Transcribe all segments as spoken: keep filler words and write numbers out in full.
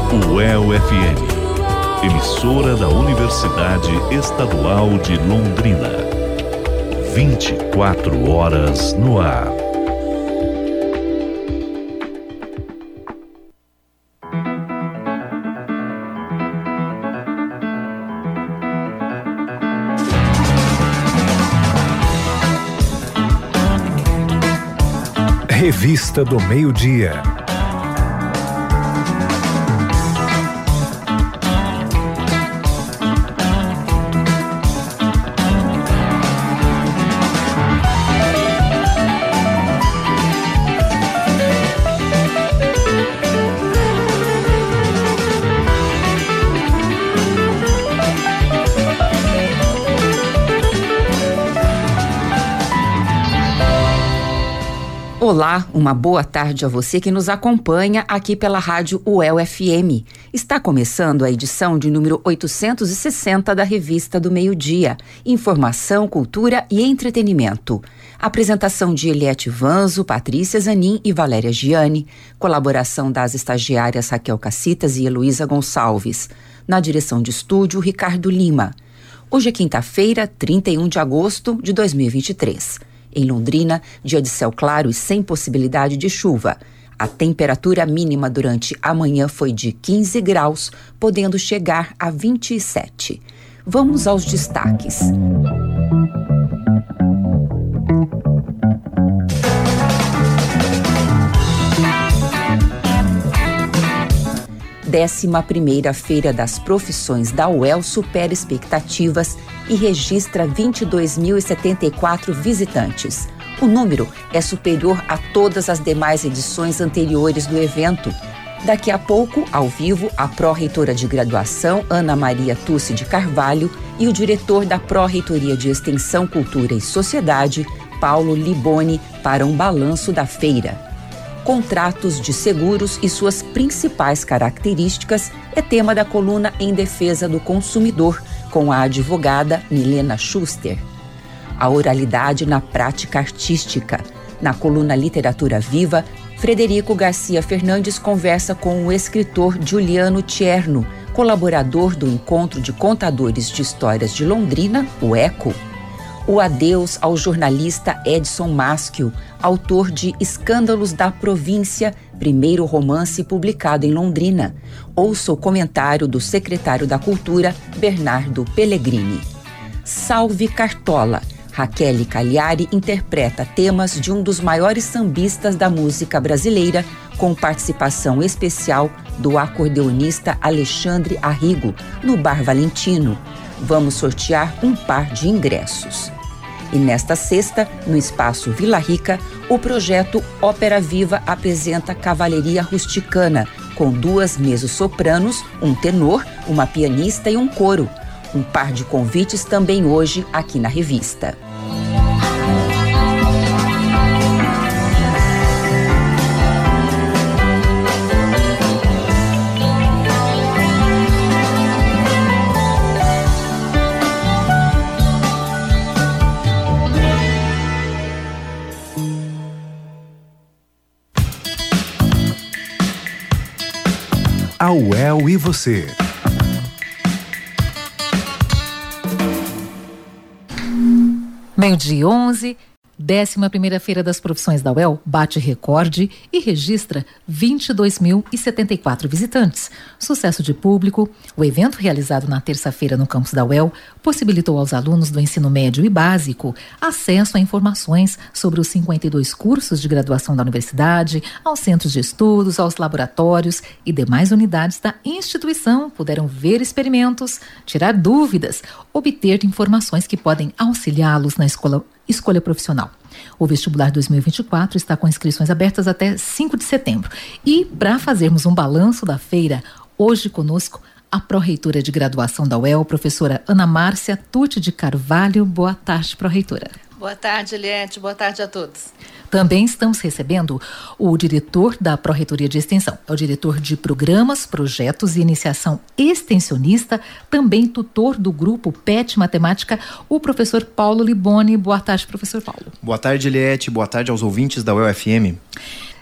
U E L F M, emissora da Universidade Estadual de Londrina. vinte e quatro horas no ar. Revista do Meio-Dia. Olá, uma boa tarde a você que nos acompanha aqui pela rádio U E L F M. Está começando a edição de número oitocentos e sessenta da Revista do Meio-Dia. Informação, cultura e entretenimento. Apresentação de Eliette Vanzo, Patrícia Zanin e Valéria Gianni. Colaboração das estagiárias Raquel Cacitas e Heloísa Gonçalves. Na direção de estúdio, Ricardo Lima. Hoje é quinta-feira, trinta e um de agosto de dois mil e vinte e três. Em Londrina, dia de céu claro e sem possibilidade de chuva. A temperatura mínima durante a manhã foi de quinze graus, podendo chegar a vinte e sete. Vamos aos destaques. Décima primeira Feira das Profissões da U E L supera expectativas e registra vinte e dois mil e setenta e quatro visitantes. O número é superior a todas as demais edições anteriores do evento. Daqui a pouco, ao vivo, a pró-reitora de graduação, Ana Maria Tussi de Carvalho, e o diretor da Pró-Reitoria de Extensão, Cultura e Sociedade, Paulo Liboni, para um balanço da feira. Contratos de seguros e suas principais características é tema da coluna Em Defesa do Consumidor, com a advogada Milena Schuster. A oralidade na prática artística. Na coluna Literatura Viva, Frederico Garcia Fernandes conversa com o escritor Giuliano Tierno, colaborador do Encontro de Contadores de Histórias de Londrina, o ECO. O adeus ao jornalista Edson Maschio, autor de Escândalos da Província, primeiro romance publicado em Londrina. Ouça o comentário do secretário da Cultura, Bernardo Pellegrini. Salve Cartola! Raquel Cagliari interpreta temas de um dos maiores sambistas da música brasileira, com participação especial do acordeonista Alexandre Arrigo, no Bar Valentino. Vamos sortear um par de ingressos. E nesta sexta, no Espaço Vila Rica, o projeto Ópera Viva apresenta Cavalleria Rusticana, com duas mezzo-sopranos, um tenor, uma pianista e um coro. Um par de convites também hoje aqui na revista. A U E L e você. Meio-dia onze, décima primeira Feira das Profissões da U E L bate recorde e registra vinte e dois mil e setenta e quatro visitantes. Sucesso de público, o evento realizado na terça-feira no campus da U E L possibilitou aos alunos do ensino médio e básico acesso a informações sobre os cinquenta e dois cursos de graduação da universidade, aos centros de estudos, aos laboratórios e demais unidades da instituição. Puderam ver experimentos, tirar dúvidas, obter informações que podem auxiliá-los na escola Escolha profissional. O vestibular dois mil e vinte e quatro está com inscrições abertas até cinco de setembro. E para fazermos um balanço da feira, hoje conosco a pró-reitora de graduação da U E L, professora Ana Márcia Tucci de Carvalho. Boa tarde, pró-reitora. Boa tarde, Eliette. Boa tarde a todos. Também estamos recebendo o diretor da Pró-Reitoria de Extensão, é o diretor de Programas, Projetos e Iniciação Extensionista, também tutor do grupo P E T Matemática, o professor Paulo Liboni. Boa tarde, professor Paulo. Boa tarde, Eliette. Boa tarde aos ouvintes da U E L F M.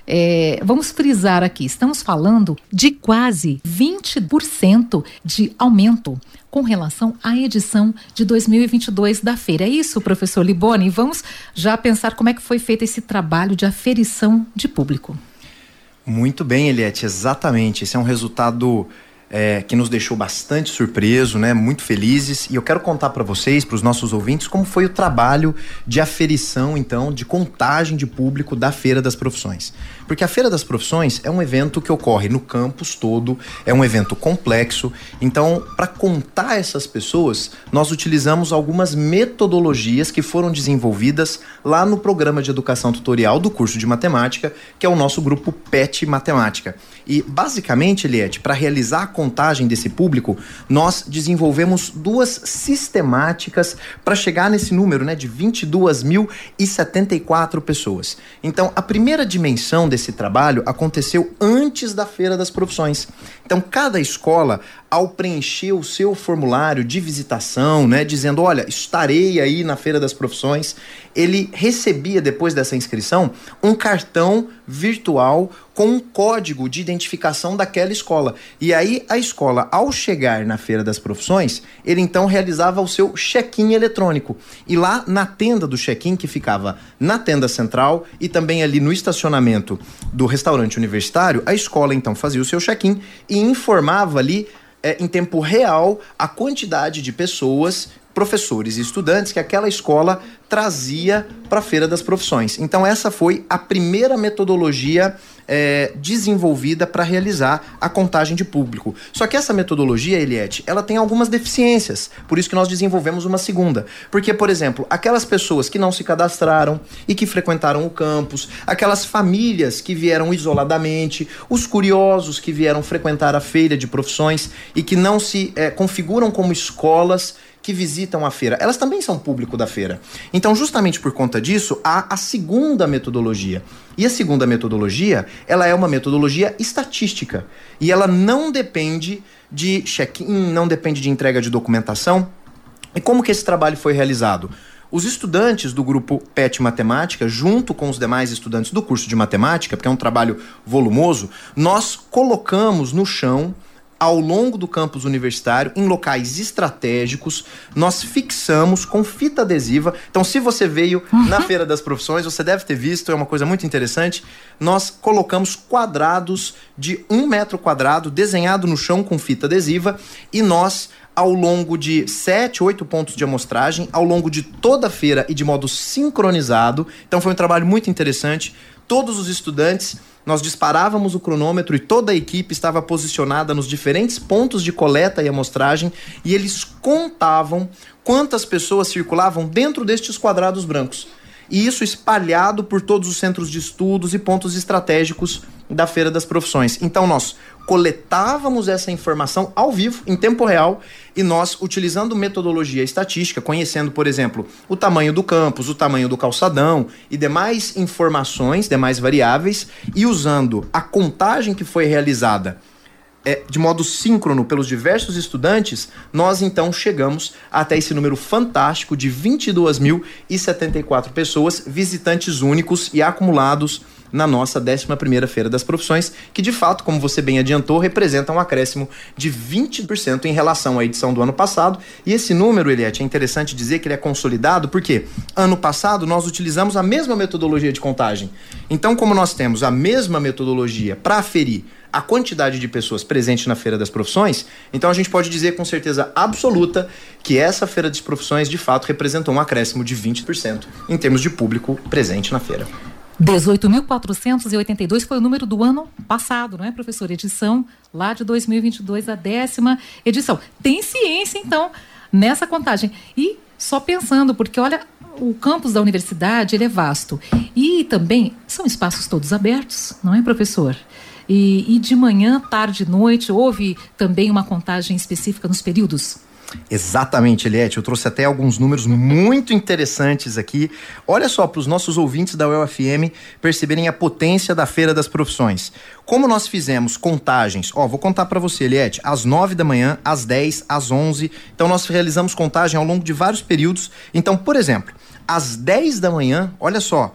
É, vamos frisar aqui, estamos falando de quase vinte por cento de aumento com relação à edição de dois mil e vinte e dois da feira. É isso, professor Liboni? Vamos já pensar como é que foi feito esse trabalho de aferição de público. Muito bem, Eliette, exatamente. Esse é um resultado é, que nos deixou bastante surpreso, né? Muito felizes. E eu quero contar para vocês, para os nossos ouvintes, como foi o trabalho de aferição, então, de contagem de público da Feira das Profissões. Porque a Feira das Profissões é um evento que ocorre no campus todo, é um evento complexo. Então, para contar essas pessoas, nós utilizamos algumas metodologias que foram desenvolvidas lá no programa de educação tutorial do curso de matemática, que é o nosso grupo P E T Matemática. E, basicamente, Eliette, para realizar a contagem desse público, nós desenvolvemos duas sistemáticas para chegar nesse número, né, de vinte e duas mil e setenta e quatro pessoas. Então, a primeira dimensão desse trabalho aconteceu antes da Feira das Profissões. Então, cada escola, ao preencher o seu formulário de visitação, né, dizendo, olha, estarei aí na Feira das Profissões, ele recebia, depois dessa inscrição, um cartão virtual com um código de identificação daquela escola. E aí, a escola, ao chegar na Feira das Profissões, ele então realizava o seu check-in eletrônico. E lá na tenda do check-in, que ficava na tenda central e também ali no estacionamento do restaurante universitário, a escola então fazia o seu check-in e informava ali é, em tempo real a quantidade de pessoas, professores e estudantes que aquela escola trazia para a Feira das Profissões. Então essa foi a primeira metodologia é, desenvolvida para realizar a contagem de público. Só que essa metodologia, Eliette, ela tem algumas deficiências, por isso que nós desenvolvemos uma segunda. Porque, por exemplo, aquelas pessoas que não se cadastraram e que frequentaram o campus, aquelas famílias que vieram isoladamente, os curiosos que vieram frequentar a Feira de Profissões e que não se é, configuram como escolas que visitam a feira, elas também são público da feira. Então, justamente por conta disso, há a segunda metodologia. E a segunda metodologia, ela é uma metodologia estatística. E ela não depende de check-in, não depende de entrega de documentação. E como que esse trabalho foi realizado? Os estudantes do grupo P E T Matemática, junto com os demais estudantes do curso de matemática, porque é um trabalho volumoso, nós colocamos no chão, ao longo do campus universitário, em locais estratégicos, nós fixamos com fita adesiva. Então, se você veio uhum. na Feira das Profissões, você deve ter visto, é uma coisa muito interessante, nós colocamos quadrados de um metro quadrado desenhado no chão com fita adesiva e nós, ao longo de sete, oito pontos de amostragem, ao longo de toda a feira e de modo sincronizado, então foi um trabalho muito interessante, todos os estudantes, nós disparávamos o cronômetro e toda a equipe estava posicionada nos diferentes pontos de coleta e amostragem e eles contavam quantas pessoas circulavam dentro destes quadrados brancos. E isso espalhado por todos os centros de estudos e pontos estratégicos da Feira das Profissões. Então nós coletávamos essa informação ao vivo, em tempo real, e nós, utilizando metodologia estatística, conhecendo, por exemplo, o tamanho do campus, o tamanho do calçadão e demais informações, demais variáveis, e usando a contagem que foi realizada É, de modo síncrono pelos diversos estudantes, nós então chegamos até esse número fantástico de vinte e duas mil e setenta e quatro pessoas, visitantes únicos e acumulados na nossa décima primeira Feira das Profissões, que de fato, como você bem adiantou, representa um acréscimo de vinte por cento em relação à edição do ano passado. E esse número, Eliette, é interessante dizer que ele é consolidado porque ano passado nós utilizamos a mesma metodologia de contagem. Então, como nós temos a mesma metodologia para aferir a quantidade de pessoas presentes na Feira das Profissões, então a gente pode dizer com certeza absoluta que essa Feira das Profissões de fato representou um acréscimo de vinte por cento em termos de público presente na feira. dezoito mil quatrocentos e oitenta e dois foi o número do ano passado, não é, professor? Edição lá de dois mil e vinte e dois, a décima edição. Tem ciência, então, nessa contagem. E só pensando, porque olha, o campus da universidade ele é vasto. E também são espaços todos abertos, não é, professor? E, e de manhã, tarde e noite, houve também uma contagem específica nos períodos? Exatamente, Eliette. Eu trouxe até alguns números muito interessantes aqui. Olha só, para os nossos ouvintes da U E L F M perceberem a potência da Feira das Profissões. Como nós fizemos contagens, ó, vou contar para você, Eliette, às nove da manhã, às dez, às onze. Então nós realizamos contagem ao longo de vários períodos. Então, por exemplo, às dez da manhã, olha só,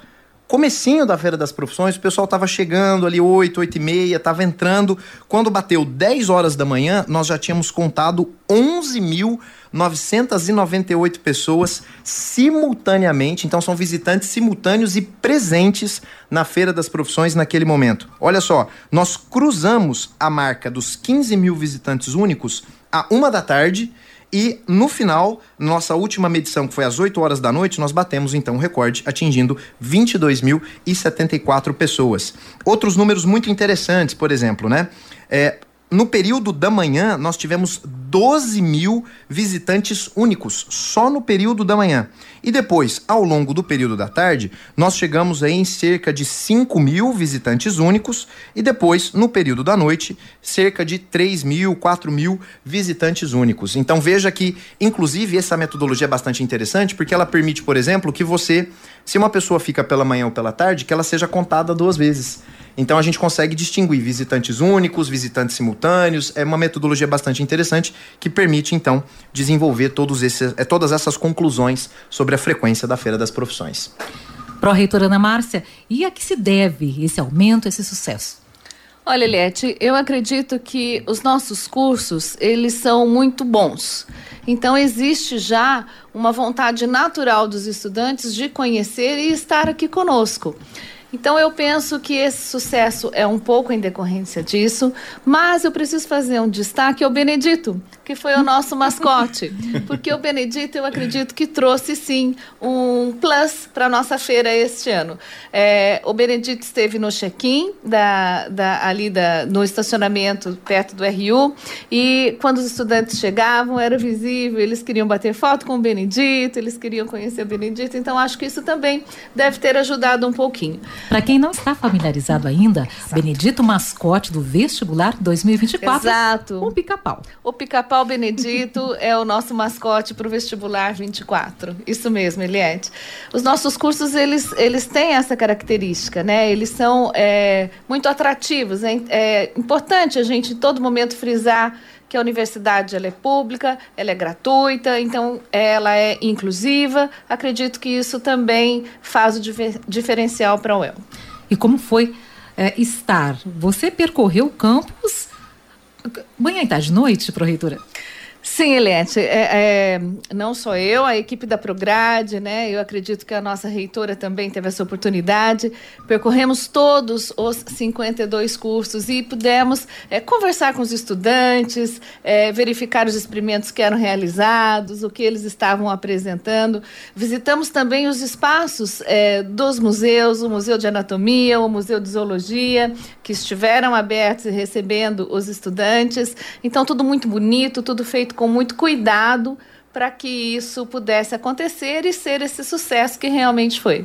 comecinho da Feira das Profissões, o pessoal estava chegando ali oito, oito e meia, estava entrando. Quando bateu dez horas da manhã, nós já tínhamos contado onze mil novecentas e noventa e oito pessoas simultaneamente. Então são visitantes simultâneos e presentes na Feira das Profissões naquele momento. Olha só, nós cruzamos a marca dos quinze mil visitantes únicos à uma da tarde. E no final, nossa última medição, que foi às oito horas da noite, nós batemos então o recorde, atingindo vinte e dois mil e setenta e quatro pessoas. Outros números muito interessantes, por exemplo, né? É, no período da manhã, nós tivemos doze mil visitantes únicos, só no período da manhã. E depois, ao longo do período da tarde, nós chegamos aí em cerca de cinco mil visitantes únicos e depois, no período da noite, cerca de três mil, quatro mil visitantes únicos. Então veja que, inclusive, essa metodologia é bastante interessante porque ela permite, por exemplo, que você, se uma pessoa fica pela manhã ou pela tarde, que ela seja contada duas vezes. Então a gente consegue distinguir visitantes únicos, visitantes simultâneos. É uma metodologia bastante interessante que permite então desenvolver todos esses, é, todas essas conclusões sobre a frequência da Feira das Profissões. Pró-reitora Ana Márcia, e a que se deve esse aumento, esse sucesso? Olha, Eliette, eu acredito que os nossos cursos, eles são muito bons. Então, existe já uma vontade natural dos estudantes de conhecer e estar aqui conosco. Então, eu penso que esse sucesso é um pouco em decorrência disso, mas eu preciso fazer um destaque ao Benedito, que foi o nosso mascote, porque o Benedito, eu acredito que trouxe, sim, um plus para a nossa feira este ano. É, o Benedito esteve no check-in, da, da, ali da, no estacionamento perto do R U, e quando os estudantes chegavam, era visível, eles queriam bater foto com o Benedito, eles queriam conhecer o Benedito, então acho que isso também deve ter ajudado um pouquinho. Para quem não está familiarizado ainda, exato. Benedito, mascote do vestibular dois mil e vinte e quatro. Exato. O pica-pau. O pica-pau Benedito é o nosso mascote para o vestibular vinte e quatro. Isso mesmo, Eliette. Os nossos cursos, eles, eles têm essa característica, né? Eles são é, muito atrativos. É, é importante a gente, em todo momento, frisar que a universidade ela é pública, ela é gratuita, então ela é inclusiva. Acredito que isso também faz o difer- diferencial para a U E L. E como foi é, estar? Você percorreu o campus manhã e tarde, noite, pró-reitora? Sim, Eliette, é, é, não só eu, a equipe da Prograde, né? Eu acredito que a nossa reitora também teve essa oportunidade. Percorremos todos os cinquenta e dois cursos e pudemos é, conversar com os estudantes, é, verificar os experimentos que eram realizados, o que eles estavam apresentando. Visitamos também os espaços é, dos museus, o Museu de Anatomia, o Museu de Zoologia, que estiveram abertos e recebendo os estudantes. Então, tudo muito bonito, tudo feito com muito cuidado para que isso pudesse acontecer e ser esse sucesso que realmente foi.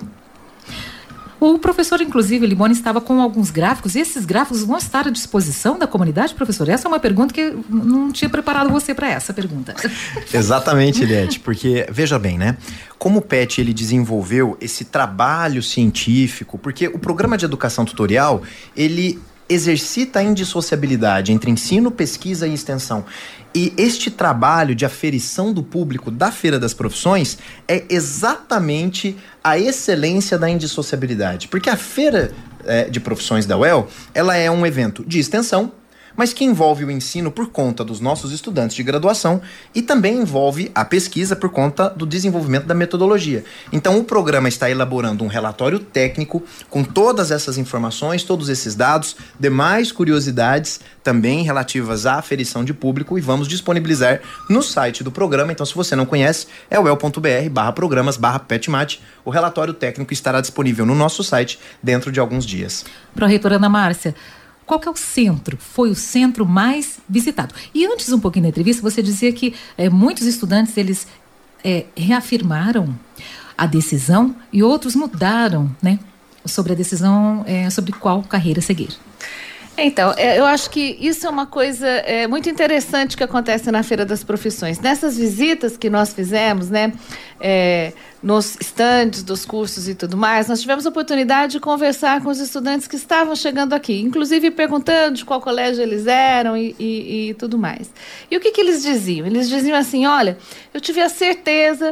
O professor, inclusive, Limone, estava com alguns gráficos, e esses gráficos vão estar à disposição da comunidade, professor? Essa é uma pergunta que eu não tinha preparado você para essa pergunta. Exatamente, Eliette, porque, veja bem, né? Como o P E T ele desenvolveu esse trabalho científico, porque o programa de educação tutorial, ele exercita a indissociabilidade entre ensino, pesquisa e extensão. E este trabalho de aferição do público da Feira das Profissões é exatamente a excelência da indissociabilidade. Porque a Feira é, de Profissões da U E L, ela é um evento de extensão, mas que envolve o ensino por conta dos nossos estudantes de graduação e também envolve a pesquisa por conta do desenvolvimento da metodologia. Então, o programa está elaborando um relatório técnico com todas essas informações, todos esses dados, demais curiosidades também relativas à aferição de público, e vamos disponibilizar no site do programa. Então, se você não conhece, é u e l ponto b r barra programas barra petmat. O relatório técnico estará disponível no nosso site dentro de alguns dias. Pró-reitora Ana Márcia, qual que é o centro? Foi o centro mais visitado. E antes, um pouquinho da entrevista, você dizia que é, muitos estudantes, eles é, reafirmaram a decisão e outros mudaram, né, sobre a decisão, é, sobre qual carreira seguir. Então, eu acho que isso é uma coisa é, muito interessante que acontece na Feira das Profissões. Nessas visitas que nós fizemos, né, é, nos estandes dos cursos e tudo mais, nós tivemos a oportunidade de conversar com os estudantes que estavam chegando aqui, inclusive perguntando de qual colégio eles eram e, e, e tudo mais. E o que, que eles diziam? Eles diziam assim, olha, eu tive a certeza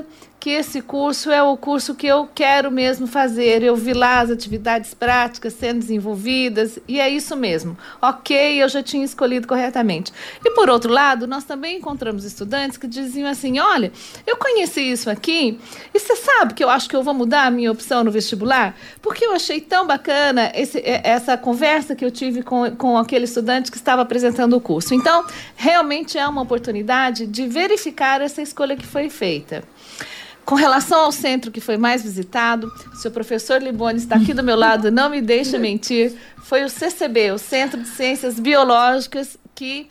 que esse curso é o curso que eu quero mesmo fazer. Eu vi lá as atividades práticas sendo desenvolvidas e é isso mesmo. Ok, eu já tinha escolhido corretamente. E por outro lado, nós também encontramos estudantes que diziam assim, olha, eu conheci isso aqui e você sabe que eu acho que eu vou mudar a minha opção no vestibular? Porque eu achei tão bacana esse, essa conversa que eu tive com, com aquele estudante que estava apresentando o curso. Então, realmente é uma oportunidade de verificar essa escolha que foi feita. Com relação ao centro que foi mais visitado, o seu professor Liboni está aqui do meu lado, não me deixa mentir, foi o C C B, o Centro de Ciências Biológicas, que,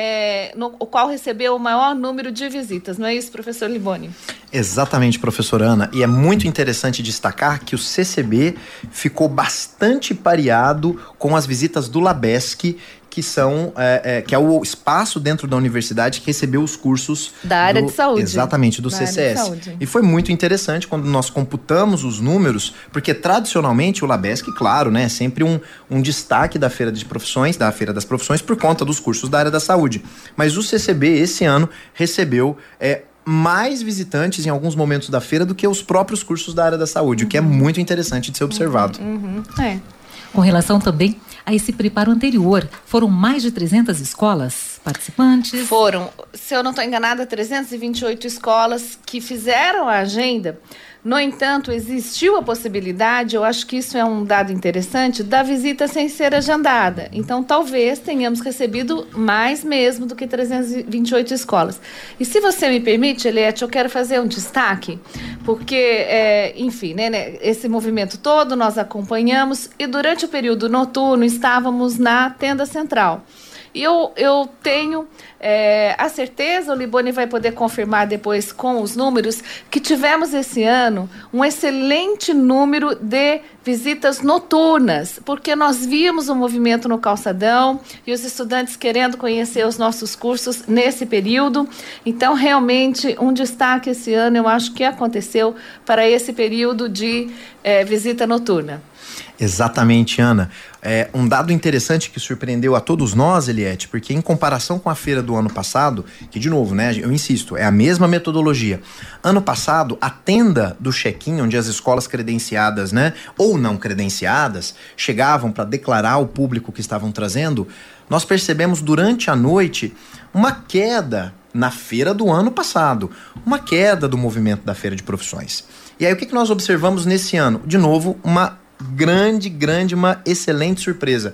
é, no, o qual recebeu o maior número de visitas. Não é isso, professor Liboni? Exatamente, professora Ana. E é muito interessante destacar que o C C B ficou bastante pareado com as visitas do Labesc, que são é, é, que é o espaço dentro da universidade que recebeu os cursos da área do, de saúde. Exatamente, do da C C S. E foi muito interessante quando nós computamos os números, porque tradicionalmente o Labesc, claro, né, é sempre um, um destaque da Feira de Profissões, da Feira das Profissões, por conta dos cursos da área da saúde. Mas o C C B, esse ano, recebeu é, mais visitantes em alguns momentos da feira do que os próprios cursos da área da saúde, uhum. o que é muito interessante de ser observado. Uhum. Uhum. É. Com relação também a esse preparo anterior, foram mais de trezentas escolas participantes? Foram, se eu não estou enganada, trezentas e vinte e oito escolas que fizeram a agenda. No entanto, existiu a possibilidade, eu acho que isso é um dado interessante, da visita sem ser agendada. Então, talvez tenhamos recebido mais mesmo do que trezentas e vinte e oito escolas. E se você me permite, Eliette, eu quero fazer um destaque, porque, é, enfim, né, né, esse movimento todo nós acompanhamos e durante o período noturno estávamos na tenda central. E eu, eu tenho é, a certeza, o Liboni vai poder confirmar depois com os números, que tivemos esse ano um excelente número de visitas noturnas, porque nós víamos o movimento no calçadão e os estudantes querendo conhecer os nossos cursos nesse período. Então, realmente, um destaque esse ano, eu acho que aconteceu para esse período de é, visita noturna. Exatamente, Ana. É, um dado interessante que surpreendeu a todos nós, Eliette, porque em comparação com a feira do ano passado, que de novo, né, eu insisto, é a mesma metodologia. Ano passado, a tenda do check-in, onde as escolas credenciadas, né, ou não credenciadas, chegavam para declarar o público que estavam trazendo, nós percebemos durante a noite uma queda na feira do ano passado, uma queda do movimento da Feira de Profissões. E aí o que, que nós observamos nesse ano? De novo, uma grande, grande, uma excelente surpresa.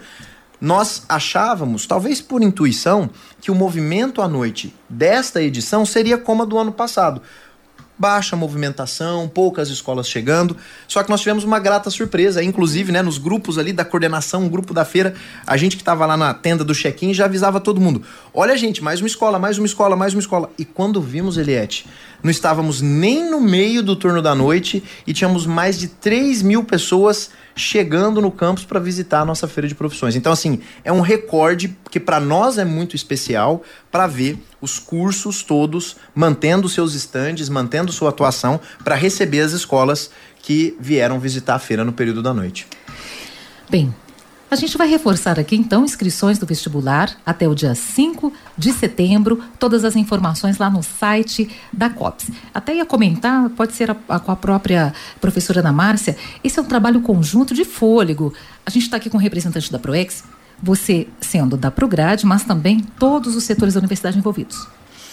Nós achávamos, talvez por intuição, que o movimento à noite desta edição seria como a do ano passado. Baixa movimentação, poucas escolas chegando, só que nós tivemos uma grata surpresa, inclusive, né, nos grupos ali da coordenação, um grupo da feira, a gente que estava lá na tenda do check-in já avisava todo mundo, olha gente, mais uma escola, mais uma escola, mais uma escola, e quando vimos, Eliette, não estávamos nem no meio do turno da noite e tínhamos mais de três mil pessoas chegando no campus para visitar a nossa Feira de Profissões. Então, assim, é um recorde que para nós é muito especial para ver os cursos todos mantendo seus estandes, mantendo sua atuação para receber as escolas que vieram visitar a feira no período da noite. Bem, a gente vai reforçar aqui, então, inscrições do vestibular até o dia cinco de setembro, todas as informações lá no site da COPS. Até ia comentar, pode ser a, a, com a própria professora Ana Márcia, esse é um trabalho conjunto de fôlego. A gente está aqui com o representante da PROEX, você sendo da Prograde, mas também todos os setores da universidade envolvidos.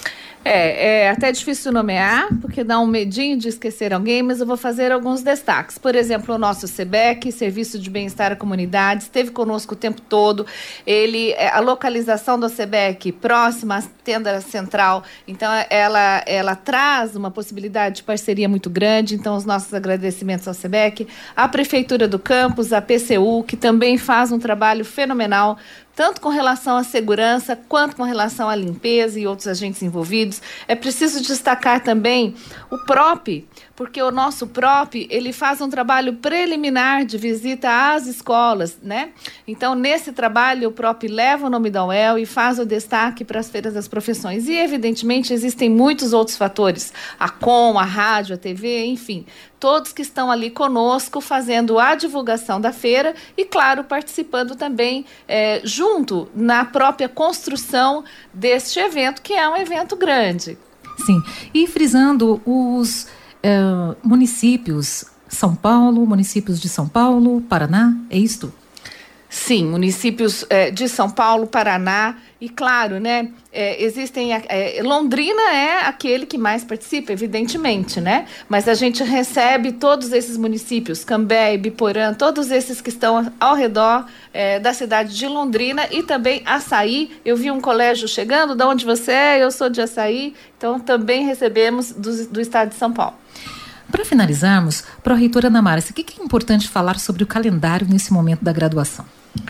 É, é até difícil nomear, porque dá um medinho de esquecer alguém, mas eu vou fazer alguns destaques. Por exemplo, o nosso SEBEC, Serviço de Bem-Estar à Comunidade, esteve conosco o tempo todo. Ele, a localização do SEBEC próxima à tenda central, então ela, ela traz uma possibilidade de parceria muito grande, então os nossos agradecimentos ao SEBEC, à Prefeitura do Campus, à P C U, que também faz um trabalho fenomenal, tanto com relação à segurança, quanto com relação à limpeza e outros agentes envolvidos. É preciso destacar também o P R O P, porque o nosso P R O P, ele faz um trabalho preliminar de visita às escolas, né? Então, nesse trabalho, o P R O P leva o nome da U E L e faz o destaque para as feiras das profissões. E, evidentemente, existem muitos outros fatores, a Com, a rádio, a T V, enfim, todos que estão ali conosco fazendo a divulgação da feira e, claro, participando também é, junto na própria construção deste evento, que é um evento grande. Sim, e frisando os uh, municípios, São Paulo, municípios de São Paulo, Paraná, é isto? Sim, municípios é, de São Paulo, Paraná e, claro, né, é, existem, é, Londrina é aquele que mais participa, evidentemente, né, mas a gente recebe todos esses municípios, Cambé, Ibiporã, todos esses que estão ao redor é, da cidade de Londrina e também Açaí. Eu vi um colégio chegando, de onde você é? Eu sou de Açaí, então também recebemos do, do estado de São Paulo. Para finalizarmos, pró-reitora Ana Márcia, o que, que é importante falar sobre o calendário nesse momento da graduação?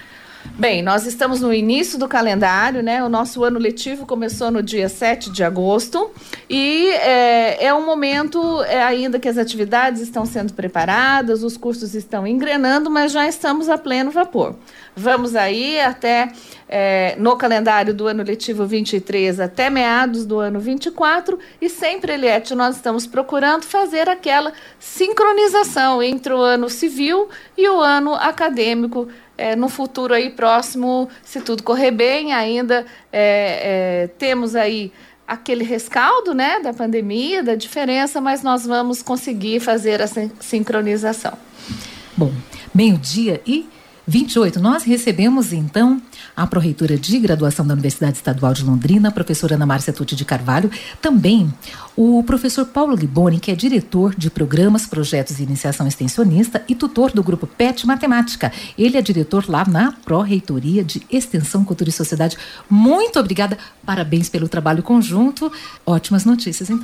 Bem, nós estamos no início do calendário, né? O nosso ano letivo começou no dia sete de agosto e é, é um momento é, ainda que as atividades estão sendo preparadas, os cursos estão engrenando, mas já estamos a pleno vapor. Vamos aí até, é, no calendário do ano letivo vinte e três, até meados do ano vinte e quatro, e sempre, Eliette, nós estamos procurando fazer aquela sincronização entre o ano civil e o ano acadêmico, é, no futuro aí próximo, se tudo correr bem, ainda é, é, temos aí aquele rescaldo, né, da pandemia, da diferença, mas nós vamos conseguir fazer essa sincronização. Bom, meio-dia e vinte e oito, nós recebemos então a pró-reitora de graduação da Universidade Estadual de Londrina, a professora Ana Márcia Tucci de Carvalho, também o professor Paulo Liboni, que é diretor de programas, projetos e iniciação extensionista e tutor do grupo P E T Matemática. Ele é diretor lá na Pró-Reitoria de Extensão, Cultura e Sociedade. Muito obrigada, parabéns pelo trabalho conjunto, ótimas notícias então.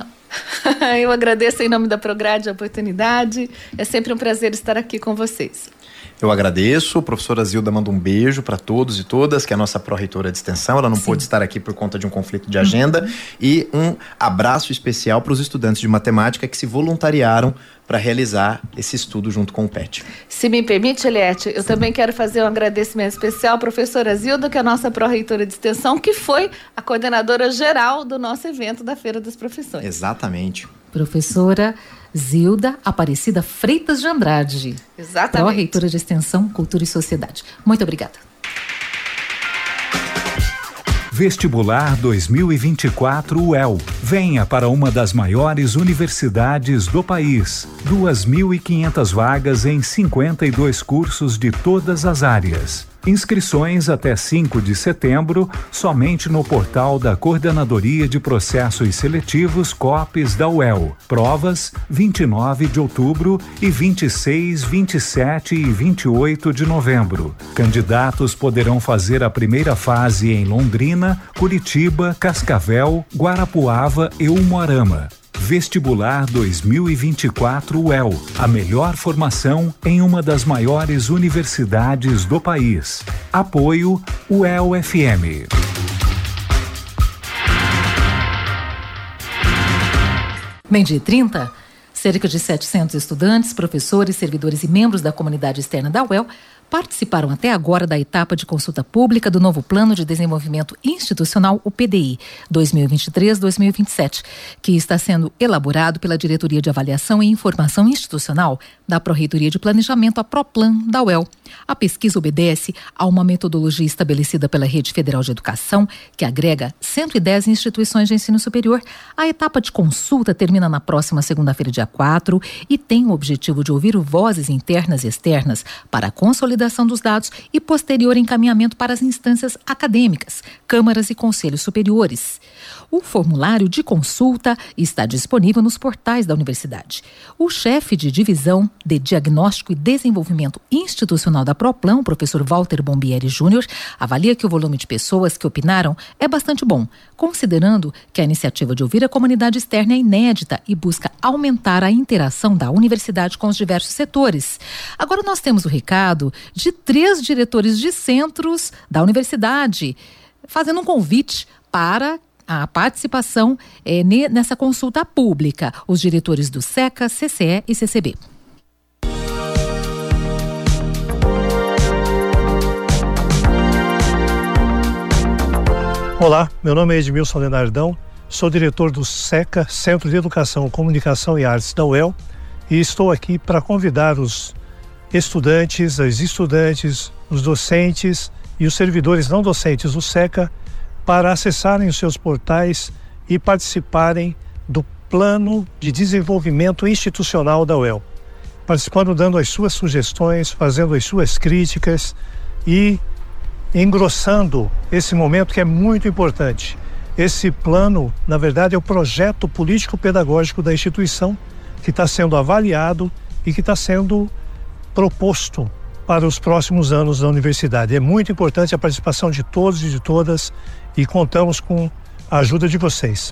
Eu agradeço em nome da Prograde a oportunidade, é sempre um prazer estar aqui com vocês. Eu agradeço, a professora Zilda manda um beijo para todos e todas, que é a nossa pró-reitora de extensão, ela não Sim. pôde estar aqui por conta de um conflito de agenda, uhum. e um abraço especial para os estudantes de matemática que se voluntariaram para realizar esse estudo junto com o P E T. Se me permite, Eliette, eu Sim. também quero fazer um agradecimento especial à professora Zilda, que é a nossa pró-reitora de extensão, que foi a coordenadora geral do nosso evento da Feira das Profissões. Exatamente. Professora Zilda Aparecida Freitas de Andrade. Exatamente. Pró-reitora de Extensão, Cultura e Sociedade. Muito obrigada. Vestibular dois mil e vinte e quatro U E L. Venha para uma das maiores universidades do país. duas mil e quinhentas vagas em cinquenta e dois cursos de todas as áreas. Inscrições até cinco de setembro, somente no portal da Coordenadoria de Processos Seletivos COPES da U E L. Provas vinte e nove de outubro e vinte e seis, vinte e sete e vinte e oito de novembro. Candidatos poderão fazer a primeira fase em Londrina, Curitiba, Cascavel, Guarapuava e Umuarama. Vestibular dois mil e vinte e quatro U E L. A melhor formação em uma das maiores universidades do país. Apoio U E L F M. Meio-dia e trinta, cerca de setecentos estudantes, professores, servidores e membros da comunidade externa da U E L participaram até agora da etapa de consulta pública do novo Plano de Desenvolvimento Institucional, o P D I, dois mil e vinte e três a dois mil e vinte e sete, que está sendo elaborado pela Diretoria de Avaliação e Informação Institucional da Pró-Reitoria de Planejamento, a PROPLAN, da U E L. A pesquisa obedece a uma metodologia estabelecida pela Rede Federal de Educação, que agrega cento e dez instituições de ensino superior. A etapa de consulta termina na próxima segunda-feira, dia quatro, e tem o objetivo de ouvir vozes internas e externas para a consolidação dos dados e posterior encaminhamento para as instâncias acadêmicas, câmaras e conselhos superiores. O formulário de consulta está disponível nos portais da universidade. O chefe de divisão de Diagnóstico e Desenvolvimento Institucional da PROPLAN, o professor Walter Bombieri Júnior, avalia que o volume de pessoas que opinaram é bastante bom, considerando que a iniciativa de ouvir a comunidade externa é inédita e busca aumentar a interação da universidade com os diversos setores. Agora nós temos o recado de três diretores de centros da universidade, fazendo um convite para a participação é, nessa consulta pública, os diretores do SECA, C C E e C C B. Olá, meu nome é Edmilson Lenardão, sou diretor do SECA, Centro de Educação, Comunicação e Artes da U E L, e estou aqui para convidar os estudantes, as estudantes, os docentes e os servidores não docentes do SECA para acessarem os seus portais e participarem do plano de desenvolvimento institucional da U E L, participando, dando as suas sugestões, fazendo as suas críticas e engrossando esse momento que é muito importante. Esse plano, na verdade, é o projeto político-pedagógico da instituição que está sendo avaliado e que está sendo proposto para os próximos anos da universidade. É muito importante a participação de todos e de todas e contamos com a ajuda de vocês.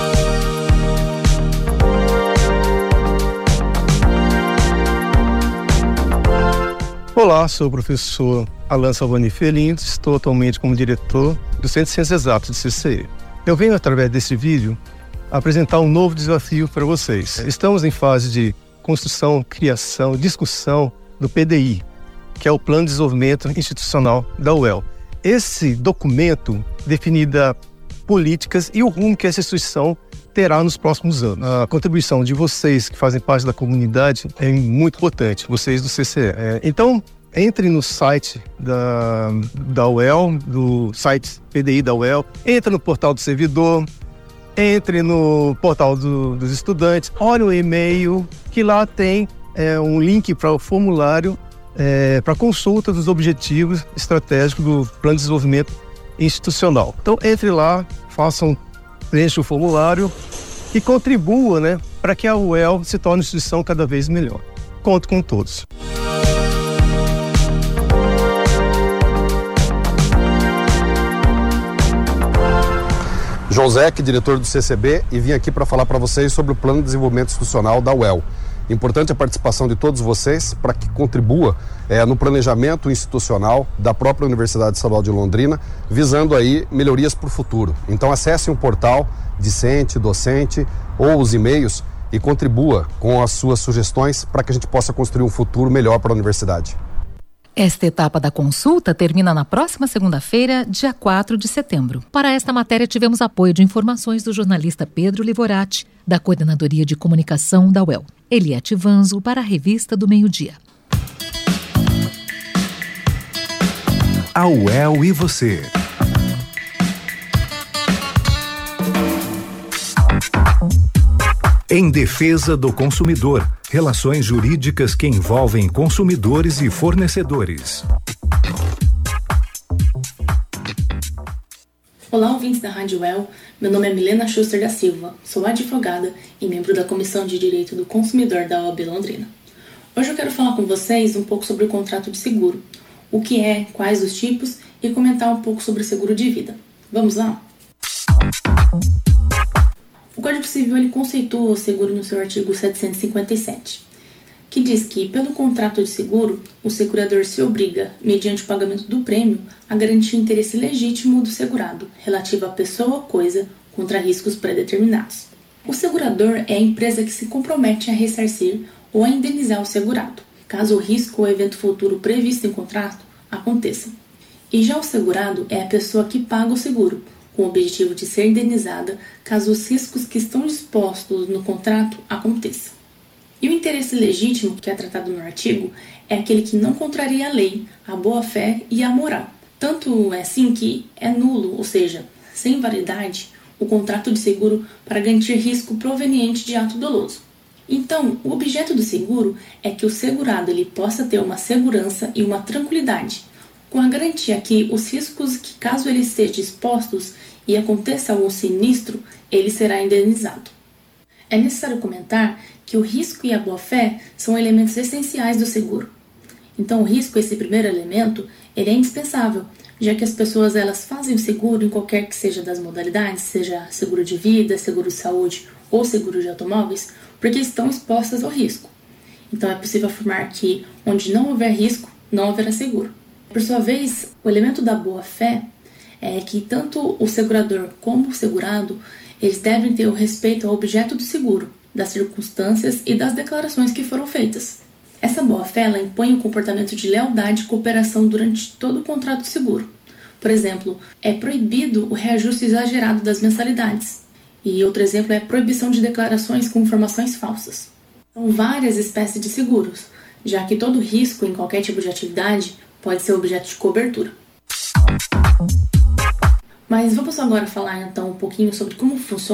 Olá, sou o professor Alan Salvani Felino, estou atualmente como diretor do Centro de Ciências Exatas do C C E. Eu venho, através desse vídeo, apresentar um novo desafio para vocês. Estamos em fase de construção, criação, discussão do P D I, que é o Plano de Desenvolvimento Institucional da U E L. Esse documento definirá políticas e o rumo que essa instituição terá nos próximos anos. A contribuição de vocês que fazem parte da comunidade é muito importante, vocês do C C E. É, então, entre no site da, da U E L, do site P D I da U E L, entre no portal do servidor, entre no portal do, dos estudantes, olha o e-mail, que lá tem é, um link para o formulário é, para consulta dos objetivos estratégicos do Plano de Desenvolvimento Institucional. Então, entre lá, façam preencha o formulário e contribua, né, para que a U E L se torne uma instituição cada vez melhor. Conto com todos. João Zec, diretor do C C B, e vim aqui para falar para vocês sobre o Plano de Desenvolvimento Institucional da U E L. Importante a participação de todos vocês para que contribua é, no planejamento institucional da própria Universidade Estadual de Londrina, visando aí melhorias para o futuro. Então acesse o portal discente, docente ou os e-mails e contribua com as suas sugestões para que a gente possa construir um futuro melhor para a universidade. Esta etapa da consulta termina na próxima segunda-feira, dia quatro de setembro. Para esta matéria, tivemos apoio de informações do jornalista Pedro Livorati, da Coordenadoria de Comunicação da U E L. Eliette Vanzo, para a Revista do Meio-Dia. A U E L e você. Em defesa do consumidor, relações jurídicas que envolvem consumidores e fornecedores. Olá, ouvintes da Rádio U E L. Meu nome é Milena Schuster da Silva, sou advogada e membro da Comissão de Direito do Consumidor da O A B Londrina. Hoje eu quero falar com vocês um pouco sobre o contrato de seguro, o que é, quais os tipos e comentar um pouco sobre o seguro de vida. Vamos lá? O Código Civil ele conceitua o seguro no seu artigo setecentos e cinquenta e sete, que diz que, pelo contrato de seguro, o segurador se obriga, mediante o pagamento do prêmio, a garantir o interesse legítimo do segurado, relativo à pessoa ou coisa, contra riscos pré-determinados. O segurador é a empresa que se compromete a ressarcir ou a indenizar o segurado, caso o risco ou evento futuro previsto em contrato aconteça. E já o segurado é a pessoa que paga o seguro, com o objetivo de ser indenizada caso os riscos que estão dispostos no contrato aconteçam. E o interesse legítimo, que é tratado no artigo, é aquele que não contraria a lei, a boa-fé e a moral. Tanto é assim que é nulo, ou seja, sem validade, o contrato de seguro para garantir risco proveniente de ato doloso. Então, o objeto do seguro é que o segurado ele possa ter uma segurança e uma tranquilidade, com a garantia que os riscos que, caso ele esteja expostos e aconteça algum sinistro, ele será indenizado. É necessário comentar que o risco e a boa-fé são elementos essenciais do seguro. Então, o risco, esse primeiro elemento, ele é indispensável, já que as pessoas elas fazem o seguro em qualquer que seja das modalidades, seja seguro de vida, seguro de saúde ou seguro de automóveis, porque estão expostas ao risco. Então, é possível afirmar que onde não houver risco, não haverá seguro. Por sua vez, o elemento da boa-fé é que tanto o segurador como o segurado, eles devem ter o respeito ao objeto do seguro, das circunstâncias e das declarações que foram feitas. Essa boa-fé ela impõe um comportamento de lealdade e cooperação durante todo o contrato de seguro. Por exemplo, é proibido o reajuste exagerado das mensalidades. E outro exemplo é a proibição de declarações com informações falsas. São várias espécies de seguros, já que todo risco em qualquer tipo de atividade pode ser objeto de cobertura. Mas vamos agora falar então um pouquinho sobre como funciona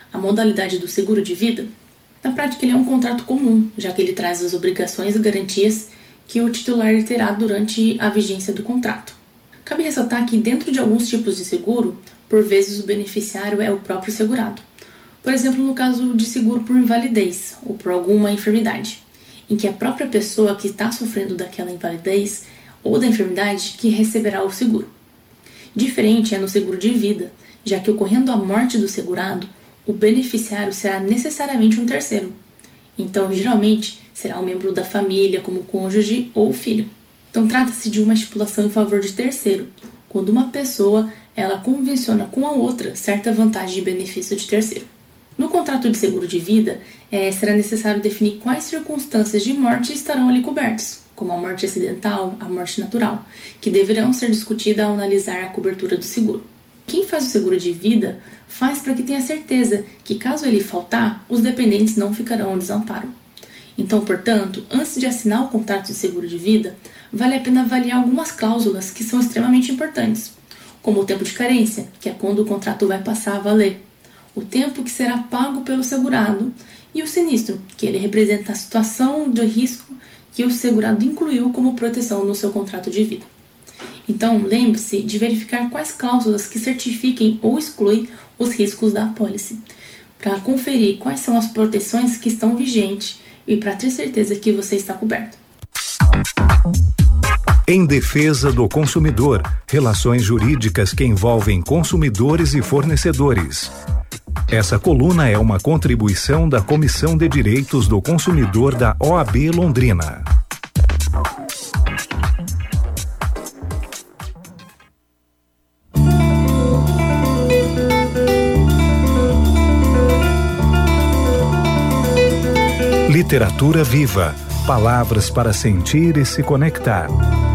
a modalidade do seguro de vida, na prática ele é um contrato comum, já que ele traz as obrigações e garantias que o titular terá durante a vigência do contrato. Cabe ressaltar que dentro de alguns tipos de seguro, por vezes o beneficiário é o próprio segurado. Por exemplo, no caso de seguro por invalidez ou por alguma enfermidade, em que a própria pessoa que está sofrendo daquela invalidez ou da enfermidade que receberá o seguro. Diferente é no seguro de vida, já que ocorrendo a morte do segurado, o beneficiário será necessariamente um terceiro. Então, geralmente, será um membro da família, como cônjuge ou filho. Então, trata-se de uma estipulação em favor de terceiro, quando uma pessoa ela convenciona com a outra certa vantagem e benefício de terceiro. No contrato de seguro de vida, é, será necessário definir quais circunstâncias de morte estarão ali cobertas, como a morte acidental, a morte natural, que deverão ser discutidas ao analisar a cobertura do seguro. Quem faz o seguro de vida faz para que tenha certeza que, caso ele faltar, os dependentes não ficarão ao desamparo. Então, portanto, antes de assinar o contrato de seguro de vida, vale a pena avaliar algumas cláusulas que são extremamente importantes, como o tempo de carência, que é quando o contrato vai passar a valer, o tempo que será pago pelo segurado e o sinistro, que ele representa a situação de risco que o segurado incluiu como proteção no seu contrato de vida. Então, lembre-se de verificar quais cláusulas que certifiquem ou excluem os riscos da apólice, para conferir quais são as proteções que estão vigentes e para ter certeza que você está coberto. Em defesa do consumidor, relações jurídicas que envolvem consumidores e fornecedores. Essa coluna é uma contribuição da Comissão de Direitos do Consumidor da O A B Londrina. Literatura viva. Palavras para sentir e se conectar.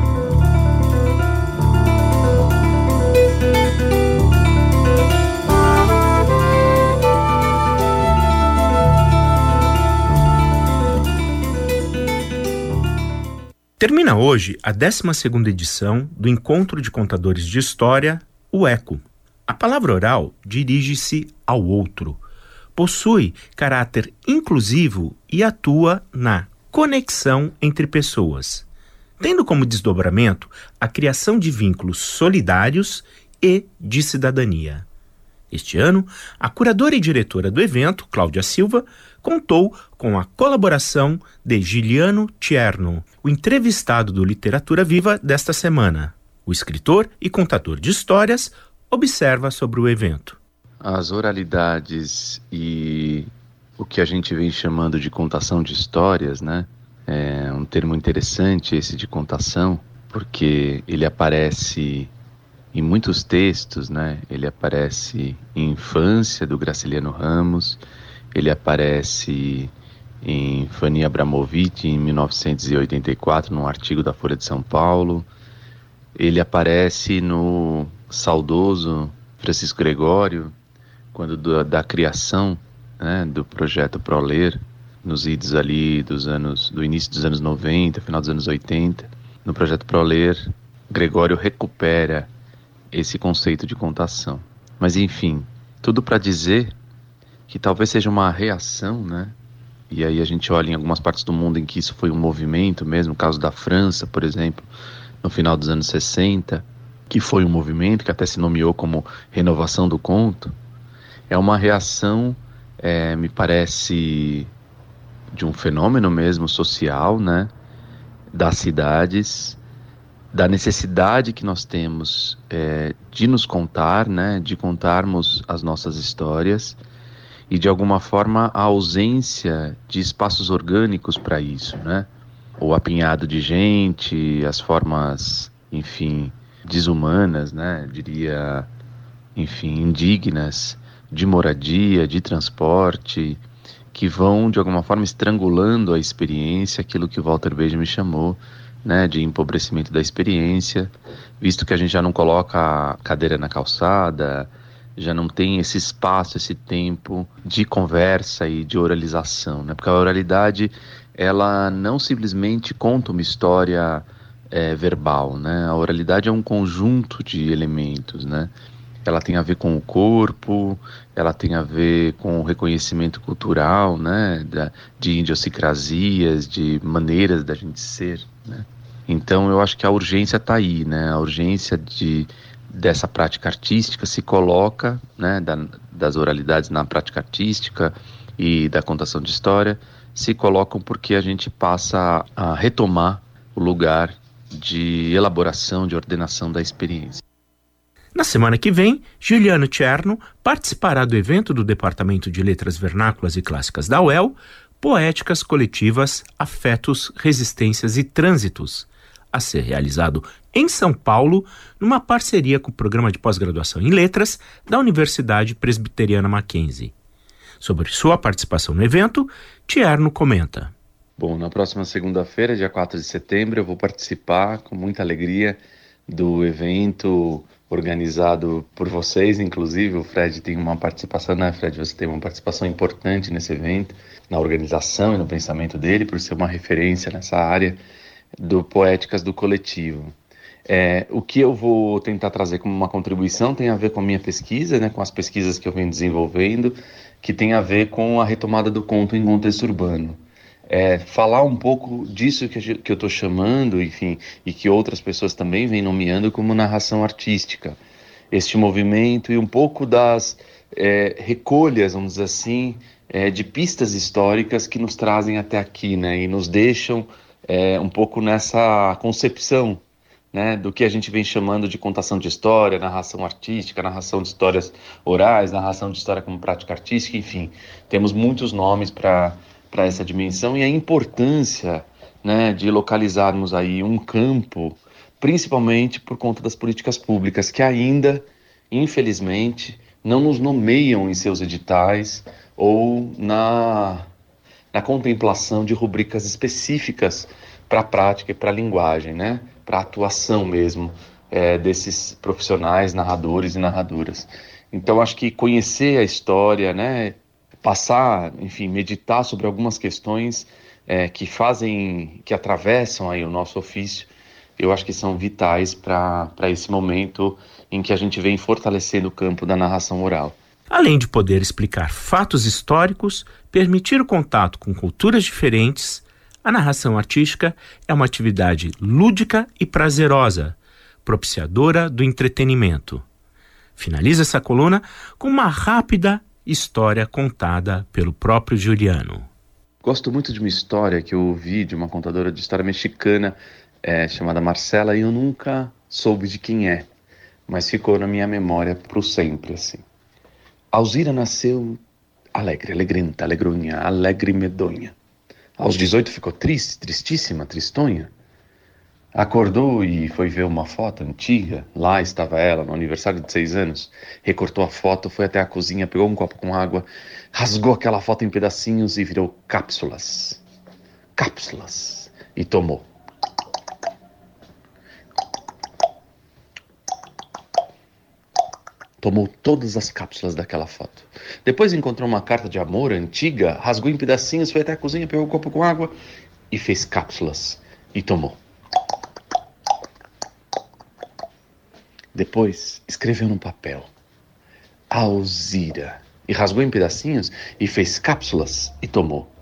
Termina hoje a décima segunda edição do Encontro de Contadores de História, o ECO. A palavra oral dirige-se ao outro, possui caráter inclusivo e atua na conexão entre pessoas, tendo como desdobramento a criação de vínculos solidários e de cidadania. Este ano, a curadora e diretora do evento, Cláudia Silva, contou com a colaboração de Giliano Tierno, o entrevistado do Literatura Viva desta semana. O escritor e contador de histórias observa sobre o evento. As oralidades e o que a gente vem chamando de contação de histórias, né? É um termo interessante esse de contação, porque ele aparece em muitos textos, né? Ele aparece em Infância, do Graciliano Ramos, ele aparece em Fanny Abramovic, em mil novecentos e oitenta e quatro, num artigo da Folha de São Paulo. Ele aparece no saudoso Francisco Gregório, quando do, da criação, né, do projeto ProLer, nos idos ali dos anos, do início dos anos noventa, final dos anos oitenta. No projeto ProLer, Gregório recupera esse conceito de contação. Mas enfim, tudo para dizer que talvez seja uma reação, né? E aí a gente olha em algumas partes do mundo em que isso foi um movimento mesmo, o caso da França, por exemplo, no final dos anos sessenta, que foi um movimento que até se nomeou como renovação do conto. É uma reação, é, me parece, de um fenômeno mesmo social, né? Das cidades, da necessidade que nós temos é, de nos contar, né? De contarmos as nossas histórias, e de alguma forma a ausência de espaços orgânicos para isso, né? O apinhado de gente, as formas, enfim, desumanas, né? Diria, enfim, indignas de moradia, de transporte, que vão de alguma forma estrangulando a experiência, aquilo que o Walter Benjamin chamou, né, de empobrecimento da experiência, visto que a gente já não coloca a cadeira na calçada, já não tem esse espaço, esse tempo de conversa e de oralização, né? Porque a oralidade, ela não simplesmente conta uma história é, verbal, né? A oralidade é um conjunto de elementos, né? ela tem a ver com o corpo, ela tem a ver com o reconhecimento cultural, né, da, de idiosincrasias, de maneiras da gente ser, né? Então eu acho que a urgência está aí, né, a urgência de, dessa prática artística se coloca, né, da, das oralidades na prática artística e da contação de história, se colocam porque a gente passa a retomar o lugar de elaboração, de ordenação da experiência. Na semana que vem, Juliano Tcherno participará do evento do Departamento de Letras Vernáculas e Clássicas da U E L, Poéticas Coletivas, Afetos, Resistências e Trânsitos, a ser realizado em São Paulo, numa parceria com o Programa de Pós-Graduação em Letras da Universidade Presbiteriana Mackenzie. Sobre sua participação no evento, Tcherno comenta. Bom, na próxima segunda-feira, dia quatro de setembro, eu vou participar com muita alegria do evento organizado por vocês, inclusive. O Fred tem uma participação, né, Fred? Você tem uma participação importante nesse evento, na organização e no pensamento dele, por ser uma referência nessa área do Poéticas do Coletivo. É, o que eu vou tentar trazer como uma contribuição tem a ver com a minha pesquisa, né, com as pesquisas que eu venho desenvolvendo, que tem a ver com a retomada do conto em contexto urbano. É, falar um pouco disso que, que eu estou chamando, enfim, e que outras pessoas também vêm nomeando como narração artística. Este movimento e um pouco das é, recolhas, vamos dizer assim, é, de pistas históricas que nos trazem até aqui, né, e nos deixam é, um pouco nessa concepção, né, do que a gente vem chamando de contação de história, narração artística, narração de histórias orais, narração de história como prática artística, enfim. Temos muitos nomes para para essa dimensão e a importância, né, de localizarmos aí um campo, principalmente por conta das políticas públicas, que ainda, infelizmente, não nos nomeiam em seus editais ou na, na contemplação de rubricas específicas para a prática e para a linguagem, né, para a atuação mesmo é, desses profissionais, narradores e narradoras. Então, acho que conhecer a história, né, passar, enfim, meditar sobre algumas questões é, que fazem, que atravessam aí o nosso ofício, eu acho que são vitais para esse momento em que a gente vem fortalecendo o campo da narração oral. Além de poder explicar fatos históricos, permitir o contato com culturas diferentes, a narração artística é uma atividade lúdica e prazerosa, propiciadora do entretenimento. Finaliza essa coluna com uma rápida história contada pelo próprio Juliano. Gosto muito de uma história que eu ouvi de uma contadora de história mexicana é, chamada Marcela, e eu nunca soube de quem é, mas ficou na minha memória para o sempre, assim. Alzira nasceu alegre, alegrenta, alegrunha, alegre e medonha. Aos dezoito ficou triste, tristíssima, tristonha. Acordou e foi ver uma foto antiga. Lá estava ela, no aniversário de seis anos. Recortou a foto, foi até a cozinha, pegou um copo com água, rasgou aquela foto em pedacinhos e virou cápsulas. Cápsulas. E tomou. Tomou todas as cápsulas daquela foto. Depois encontrou uma carta de amor antiga, rasgou em pedacinhos, foi até a cozinha, pegou um copo com água e fez cápsulas. E tomou. Depois, escreveu num papel, Alzira, e rasgou em pedacinhos e fez cápsulas e tomou.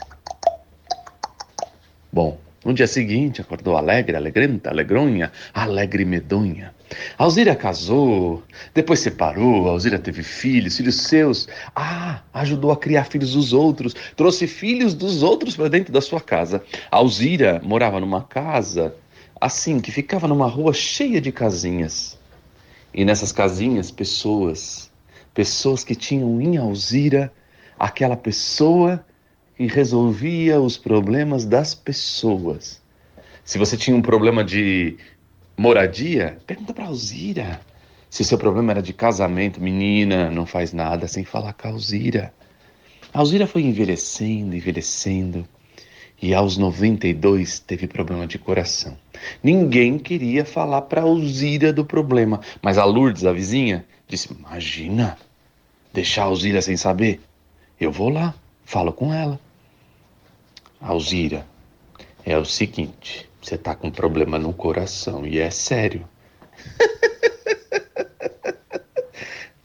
Bom, no dia seguinte, acordou alegre, alegrenta, alegronha, alegre e medonha. Alzira casou, depois separou, Alzira teve filhos, filhos seus. Ah, ajudou a criar filhos dos outros, trouxe filhos dos outros para dentro da sua casa. Alzira morava numa casa, assim, que ficava numa rua cheia de casinhas. E nessas casinhas, pessoas, pessoas que tinham em Alzira aquela pessoa que resolvia os problemas das pessoas. Se você tinha um problema de moradia, pergunta para Alzira. Se o seu problema era de casamento, menina, não faz nada sem falar com a Alzira. A Alzira foi envelhecendo, envelhecendo. E aos noventa e dois teve problema de coração. Ninguém queria falar para a Alzira do problema. Mas a Lourdes, a vizinha, disse, imagina, deixar a Alzira sem saber? Eu vou lá, falo com ela. Alzira, é o seguinte, você tá com problema no coração e é sério.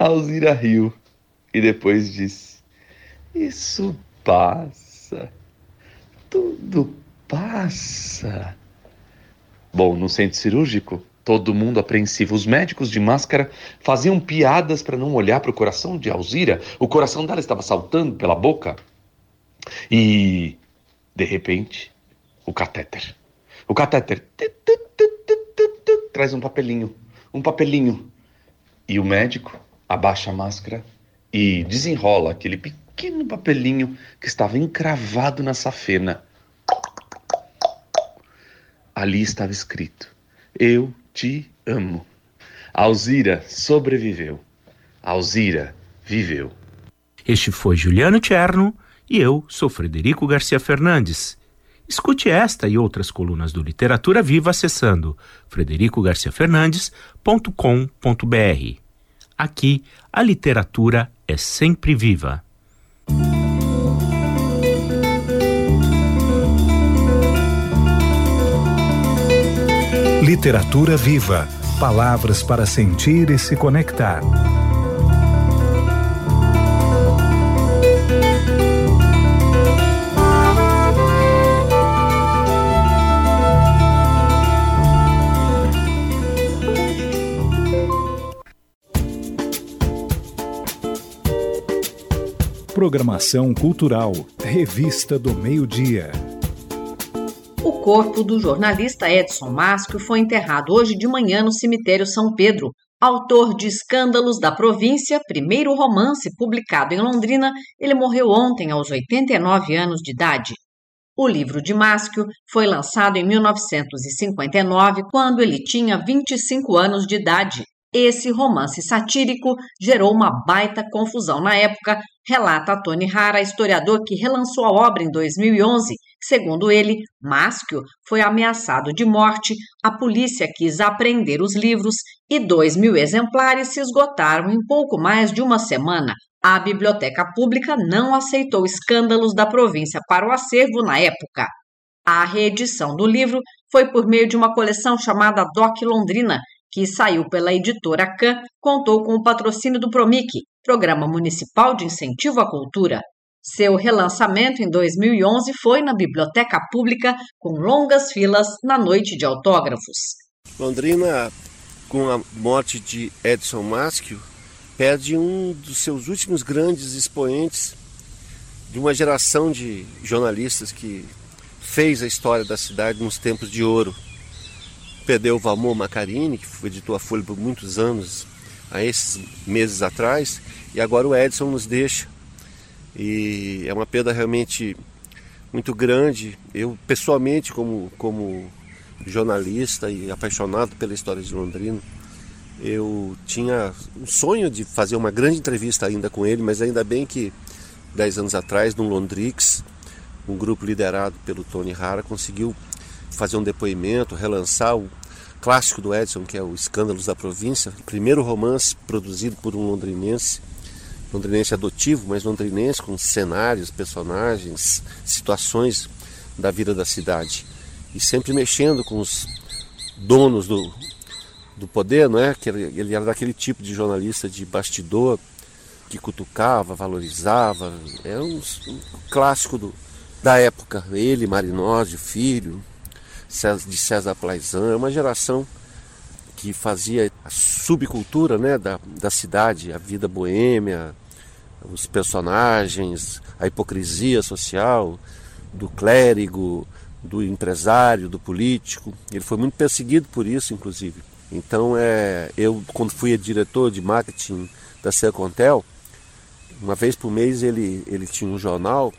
A Alzira riu e depois disse: isso passa, tudo passa. Bom, no centro cirúrgico, todo mundo apreensivo. Os médicos de máscara faziam piadas para não olhar para o coração de Alzira. O coração dela estava saltando pela boca. E, de repente, o catéter. O catéter traz um papelinho, um papelinho. E o médico abaixa a máscara e desenrola aquele pequeno papelinho que estava encravado na safena. Ali estava escrito: eu te amo. Alzira sobreviveu. Alzira viveu. Este foi Juliano Tcherno e eu sou Frederico Garcia Fernandes. Escute esta e outras colunas do Literatura Viva acessando frederico garcia fernandes ponto com ponto b r. Aqui, a literatura é sempre viva. Literatura Viva. Palavras para sentir e se conectar. Programação cultural. Revista do Meio-Dia. O corpo do jornalista Edson Máschio foi enterrado hoje de manhã no cemitério São Pedro. Autor de Escândalos da Província, primeiro romance publicado em Londrina, ele morreu ontem aos oitenta e nove anos de idade. O livro de Máschio foi lançado em mil novecentos e cinquenta e nove, quando ele tinha vinte e cinco anos de idade. Esse romance satírico gerou uma baita confusão na época, relata Tony Hara, historiador que relançou a obra em dois mil e onze. Segundo ele, Máschio foi ameaçado de morte, a polícia quis apreender os livros e dois mil exemplares se esgotaram em pouco mais de uma semana. A Biblioteca Pública não aceitou Escândalos da Província para o acervo na época. A reedição do livro foi por meio de uma coleção chamada Doc Londrina, que saiu pela editora Can, contou com o patrocínio do Promic, Programa Municipal de Incentivo à Cultura. Seu relançamento em dois mil e onze foi na Biblioteca Pública, com longas filas na noite de autógrafos. Londrina, com a morte de Edson Máschio, perde um dos seus últimos grandes expoentes de uma geração de jornalistas que fez a história da cidade nos tempos de ouro. Perdeu o Valmor Macarini, que editou a Folha por muitos anos, há esses meses atrás, e agora o Edson nos deixa. E é uma perda realmente muito grande. Eu, pessoalmente, como, como jornalista e apaixonado pela história de Londrina, eu tinha um sonho de fazer uma grande entrevista ainda com ele, mas ainda bem que dez anos atrás, no Londrix, um grupo liderado pelo Tony Hara conseguiu fazer um depoimento, relançar o clássico do Edson, que é o Escândalos da Província, o primeiro romance produzido por um londrinense, londrinense adotivo, mas londrinense com cenários, personagens, situações da vida da cidade. E sempre mexendo com os donos do, do poder, não é? Que ele, ele era daquele tipo de jornalista de bastidor, que cutucava, valorizava. É um, um clássico do, da época. Ele, Marinósio, filho de César Plaizan, é uma geração que fazia a subcultura, né, da, da cidade, a vida boêmia, os personagens, a hipocrisia social do clérigo, do empresário, do político. Ele foi muito perseguido por isso, inclusive. Então, é, eu, quando fui diretor de marketing da Sercontel, uma vez por mês ele, ele tinha um jornal,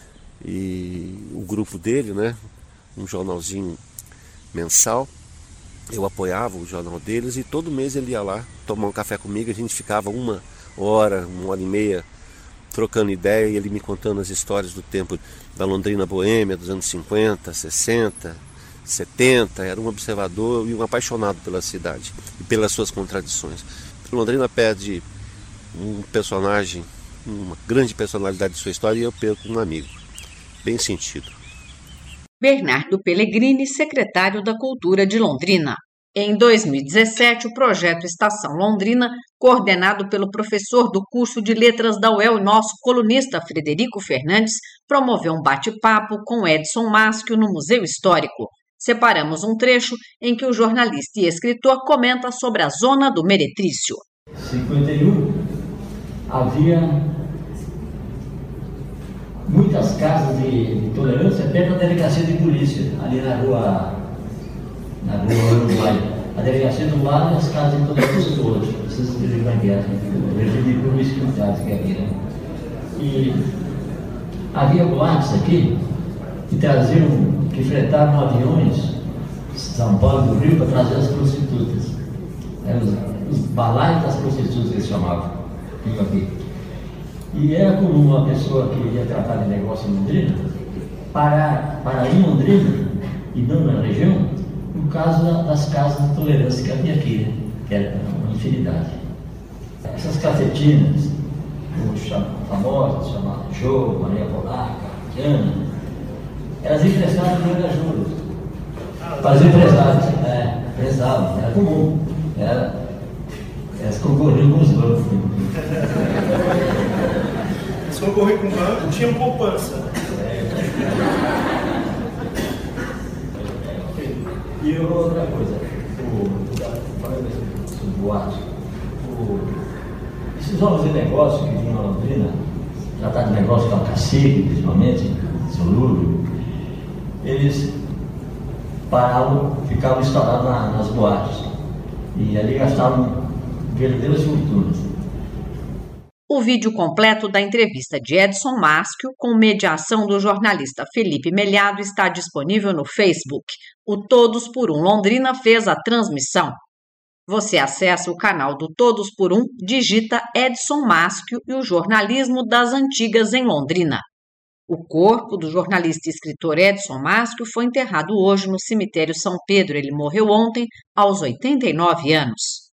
e o grupo dele, né, um jornalzinho mensal, eu apoiava o jornal deles e todo mês ele ia lá tomar um café comigo, a gente ficava uma hora, uma hora e meia trocando ideia e ele me contando as histórias do tempo da Londrina boêmia, dos anos cinquenta, sessenta, setenta, era um observador e um apaixonado pela cidade e pelas suas contradições. Londrina perde um personagem, uma grande personalidade de sua história e eu perco um amigo, bem sentido. Bernardo Pellegrini, secretário da Cultura de Londrina. Em dois mil e dezessete, o projeto Estação Londrina, coordenado pelo professor do curso de Letras da U E L e nosso colunista Frederico Fernandes, promoveu um bate-papo com Edson Maschio no Museu Histórico. Separamos um trecho em que o jornalista e escritor comenta sobre a zona do Meretrício. Em cinquenta e um, havia muitas casas de, de tolerância perto da delegacia de polícia, ali na rua, na rua Uruguai. A delegacia do lado e as casas de tolerância todas. Vocês terem uma guerra, o regime de promiscuidade que havia, né? E havia boates aqui que traziam, que fretavam aviões de São Paulo do Rio para trazer as prostitutas. Eram os, os balaios das prostitutas que eles chamavam. Aqui. E era comum uma pessoa que ia tratar de negócio em Londrina parar, parar em Londrina e não na região, no caso das casas de tolerância que havia aqui, né? Que era uma infinidade. Essas cafetinas, famosas, chamadas Jô, Maria Polaca, Diana, elas emprestavam dinheiro a juros. Para os empresários, é, empresavam, era comum. Era, elas concorriam com os bancos. Eles concorriam com o banco, tinham poupança. E outra coisa, o boato, esses homens de negócio que vinham a Londrina, tratar de negócio com a cacique, principalmente, Solúrio, eles paravam, ficavam instalados na, nas boates e ali gastavam verdadeiras fortunas. O vídeo completo da entrevista de Edson Maschio, com mediação do jornalista Felipe Melhado, está disponível no Facebook. O Todos por Um Londrina fez a transmissão. Você acessa o canal do Todos por Um, digita Edson Maschio e o jornalismo das antigas em Londrina. O corpo do jornalista e escritor Edson Maschio foi enterrado hoje no cemitério São Pedro. Ele morreu ontem, aos oitenta e nove anos.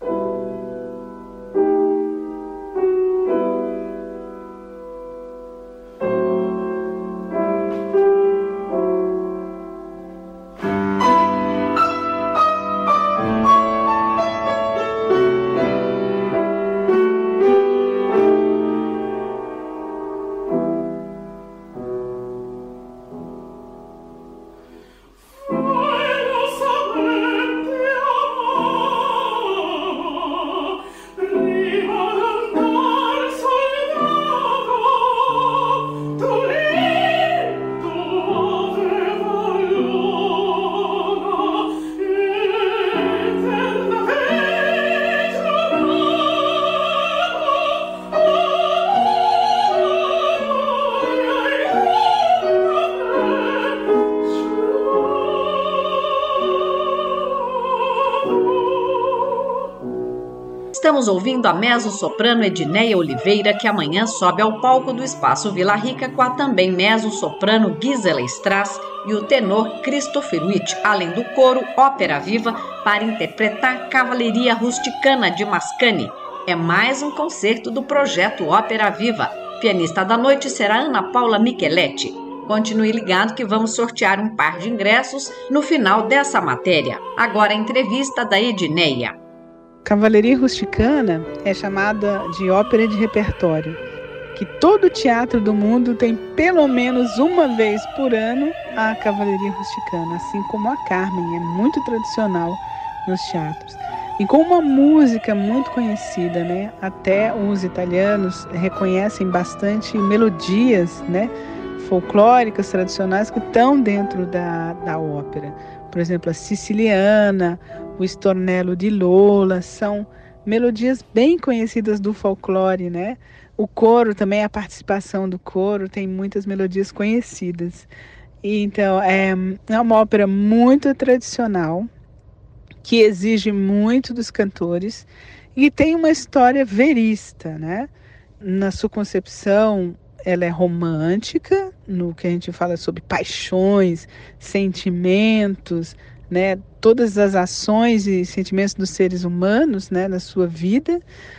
Estamos ouvindo a mezzo-soprano Edneia Oliveira, que amanhã sobe ao palco do Espaço Vila Rica com a também mezzo-soprano Gisela Strass e o tenor Christopher Witt, além do coro Ópera Viva, para interpretar Cavalaria Rusticana de Mascagni. É mais um concerto do projeto Ópera Viva. Pianista da noite será Ana Paula Micheletti. Continue ligado que vamos sortear um par de ingressos no final dessa matéria. Agora a entrevista da Edneia. Cavalaria Rusticana é chamada de ópera de repertório, que todo teatro do mundo tem pelo menos uma vez por ano a Cavalaria Rusticana, assim como a Carmen, é muito tradicional nos teatros. E com uma música muito conhecida, né? Até os italianos reconhecem bastante melodias, né? folclóricas tradicionais que estão dentro da, da ópera. Por exemplo, a Siciliana, o Stornello di Lola, são melodias bem conhecidas do folclore, né? O coro também, a participação do coro, tem muitas melodias conhecidas. E, então, é, é uma ópera muito tradicional, que exige muito dos cantores e tem uma história verista, né? Na sua concepção, ela é romântica, no que a gente fala sobre paixões, sentimentos, né? Todas as ações e sentimentos dos seres humanos, né? Na sua vida,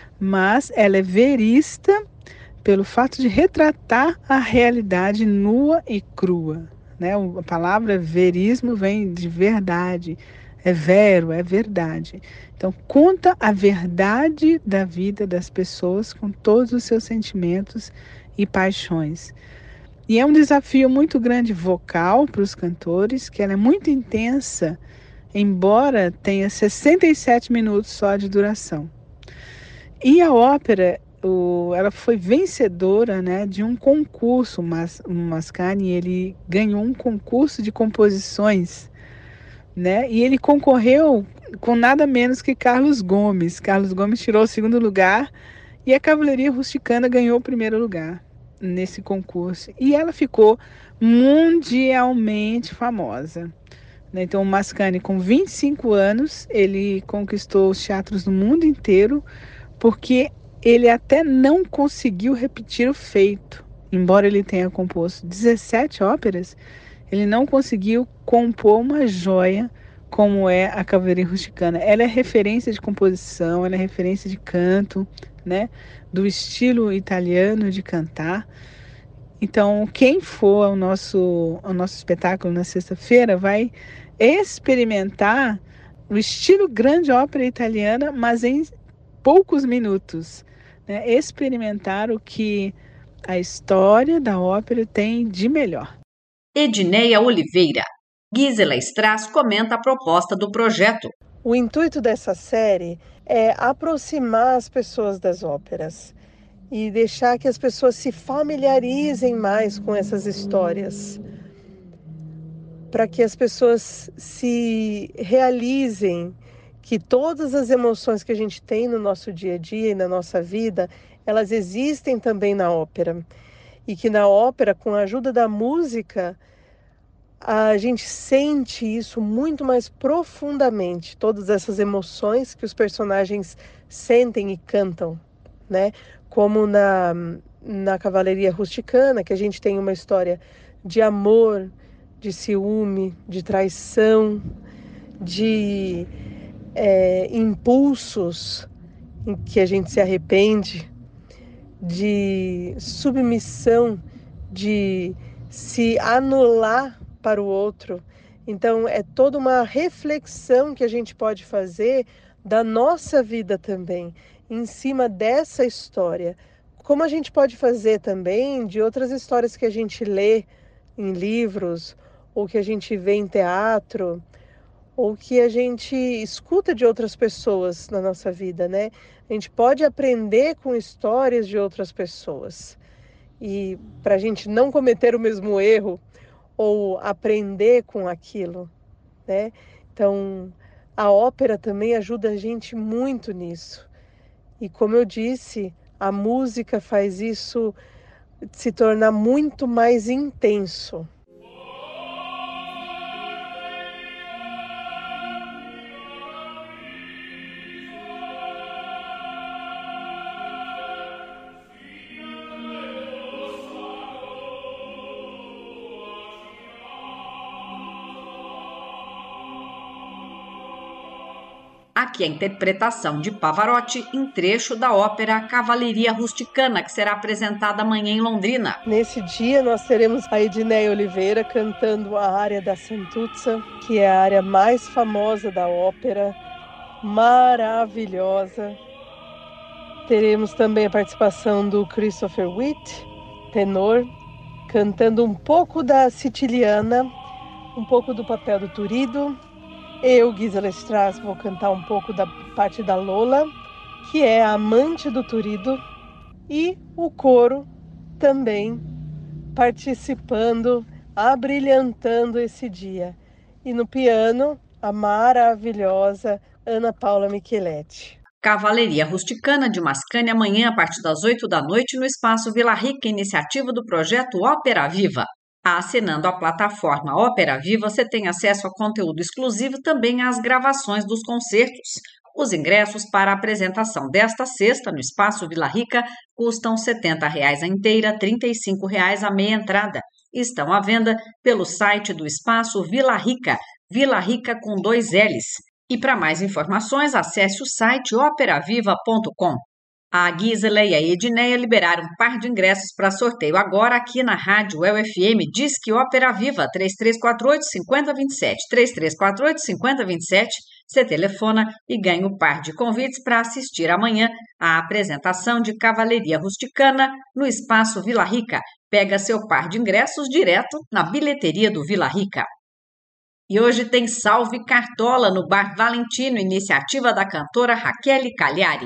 mas ela é verista pelo fato de retratar a realidade nua e crua, né? A palavra verismo vem de verdade, é vero, é verdade. Então, conta a verdade da vida das pessoas com todos os seus sentimentos e paixões. E é um desafio muito grande vocal para os cantores, que ela é muito intensa, embora tenha sessenta e sete minutos só de duração. E a ópera, o, ela foi vencedora, né, de um concurso, mas, o Mascagni, ele ganhou um concurso de composições, né, e ele concorreu com nada menos que Carlos Gomes. Carlos Gomes tirou o segundo lugar e a Cavalaria Rusticana ganhou o primeiro lugar nesse concurso. E ela ficou mundialmente famosa. Então, o Mascagni, com vinte e cinco anos, ele conquistou os teatros do mundo inteiro, porque ele até não conseguiu repetir o feito. Embora ele tenha composto dezessete óperas, ele não conseguiu compor uma joia como é a Cavalaria Rusticana. Ela é referência de composição, ela é referência de canto, né, do estilo italiano de cantar. Então, quem for ao nosso, ao nosso espetáculo na sexta-feira vai experimentar o estilo grande ópera italiana, mas em poucos minutos, né? Experimentar o que a história da ópera tem de melhor. Edneia Oliveira. Gisela Strass comenta a proposta do projeto. O intuito dessa série é aproximar as pessoas das óperas e deixar que as pessoas se familiarizem mais com essas histórias, para que as pessoas se realizem que todas as emoções que a gente tem no nosso dia a dia e na nossa vida, elas existem também na ópera. E que na ópera, com a ajuda da música, a gente sente isso muito mais profundamente, todas essas emoções que os personagens sentem e cantam, né? Como na, na Cavalaria Rusticana, que a gente tem uma história de amor, de ciúme, de traição, de é, impulsos em que a gente se arrepende, de submissão, de se anular para o outro. Então é toda uma reflexão que a gente pode fazer da nossa vida também, em cima dessa história. Como a gente pode fazer também de outras histórias que a gente lê em livros, ou que a gente vê em teatro, ou que a gente escuta de outras pessoas na nossa vida, né? A gente pode aprender com histórias de outras pessoas. E para a gente não cometer o mesmo erro, ou aprender com aquilo, né? Então, a ópera também ajuda a gente muito nisso. E como eu disse, a música faz isso se tornar muito mais intenso. Aqui a interpretação de Pavarotti em trecho da ópera Cavalaria Rusticana, que será apresentada amanhã em Londrina. Nesse dia nós teremos a Edneia Oliveira cantando a área da Santuzza, que é a área mais famosa da ópera, maravilhosa. Teremos também a participação do Christopher Witt, tenor, cantando um pouco da Siciliana, um pouco do papel do Turido. Eu, Gisela Strass, vou cantar um pouco da parte da Lola, que é a amante do Turido, e o coro também participando, abrilhantando esse dia. E no piano, a maravilhosa Ana Paula Micheletti. Cavalaria Rusticana de Mascagni amanhã a partir das oito da noite no Espaço Vila Rica, iniciativa do projeto Ópera Viva. Assinando a plataforma Ópera Viva, você tem acesso a conteúdo exclusivo, também às gravações dos concertos. Os ingressos para a apresentação desta sexta no Espaço Vila Rica custam setenta reais a inteira, trinta e cinco reais a meia entrada. Estão à venda pelo site do Espaço Vila Rica, Vila Rica com dois L's. E para mais informações, acesse o site opera viva ponto com. A Gisela e a Edneia liberaram um par de ingressos para sorteio agora aqui na Rádio U E L F M. Disque Ópera Viva, três três quatro oito, cinco zero dois sete, três três quatro oito, cinco zero dois sete. Você telefona e ganha um par de convites para assistir amanhã a apresentação de Cavalaria Rusticana no Espaço Vila Rica. Pega seu par de ingressos direto na bilheteria do Vila Rica. E hoje tem Salve Cartola no Bar Valentino, iniciativa da cantora Raquel Cagliari.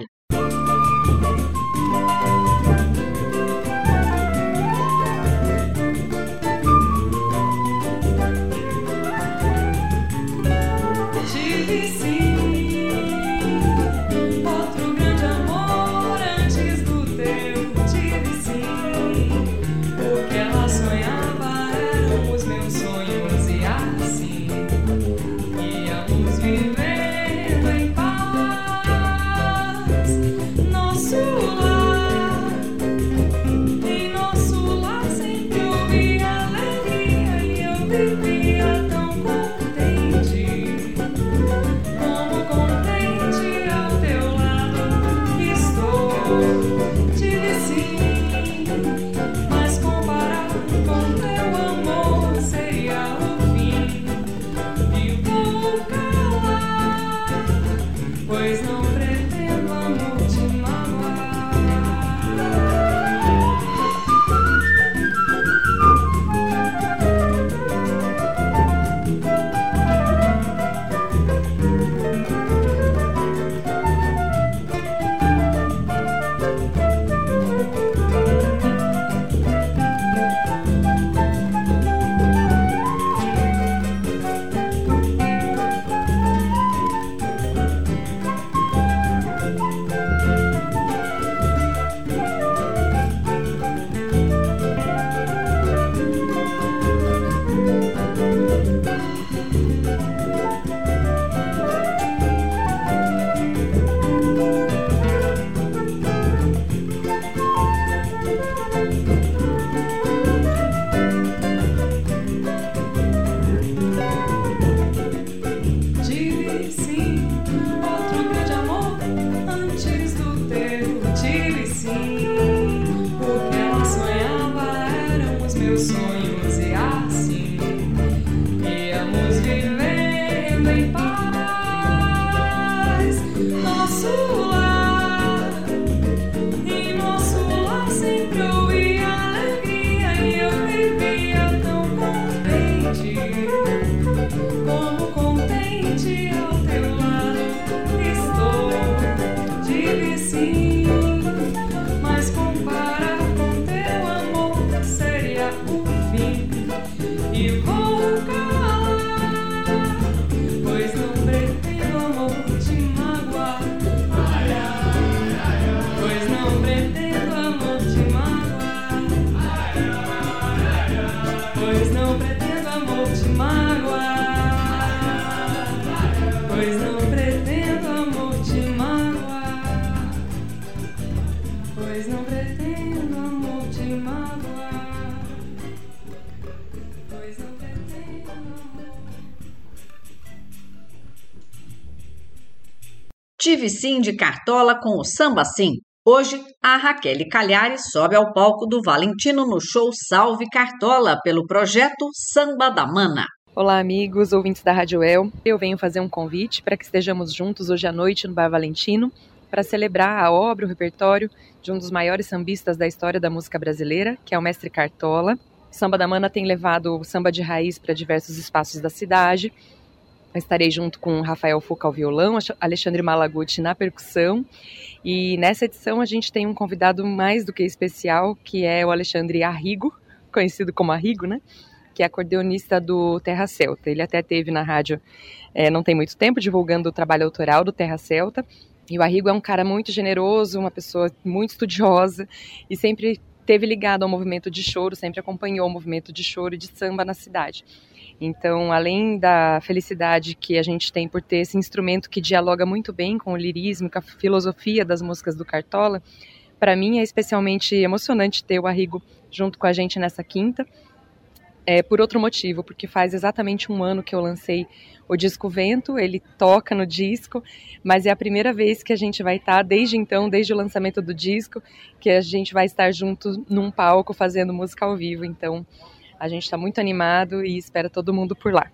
Tive Sim de Cartola com o Samba Sim. Hoje, a Raquel Cagliari sobe ao palco do Valentino no show Salve Cartola, pelo projeto Samba da Mana. Olá, amigos, ouvintes da Rádio U E L. Eu venho fazer um convite para que estejamos juntos hoje à noite no Bar Valentino para celebrar a obra, o repertório de um dos maiores sambistas da história da música brasileira, que é o mestre Cartola. O Samba da Mana tem levado o samba de raiz para diversos espaços da cidade. Eu estarei junto com Rafael Fuca ao violão, Alexandre Malaguti na percussão, e nessa edição a gente tem um convidado mais do que especial, que é o Alexandre Arrigo, conhecido como Arrigo, né? Que é acordeonista do Terra Celta. Ele até teve na rádio é, não tem muito tempo, divulgando o trabalho autoral do Terra Celta, e o Arrigo é um cara muito generoso, uma pessoa muito estudiosa, e sempre esteve ligado ao movimento de choro, sempre acompanhou o movimento de choro e de samba na cidade. Então, além da felicidade que a gente tem por ter esse instrumento que dialoga muito bem com o lirismo, com a filosofia das músicas do Cartola, para mim é especialmente emocionante ter o Arrigo junto com a gente nessa quinta. é por outro motivo, porque faz exatamente um ano que eu lancei o disco Vento, ele toca no disco, mas é a primeira vez que a gente vai estar, desde então, desde o lançamento do disco, que a gente vai estar junto num palco fazendo música ao vivo. Então, a gente está muito animado e espera todo mundo por lá.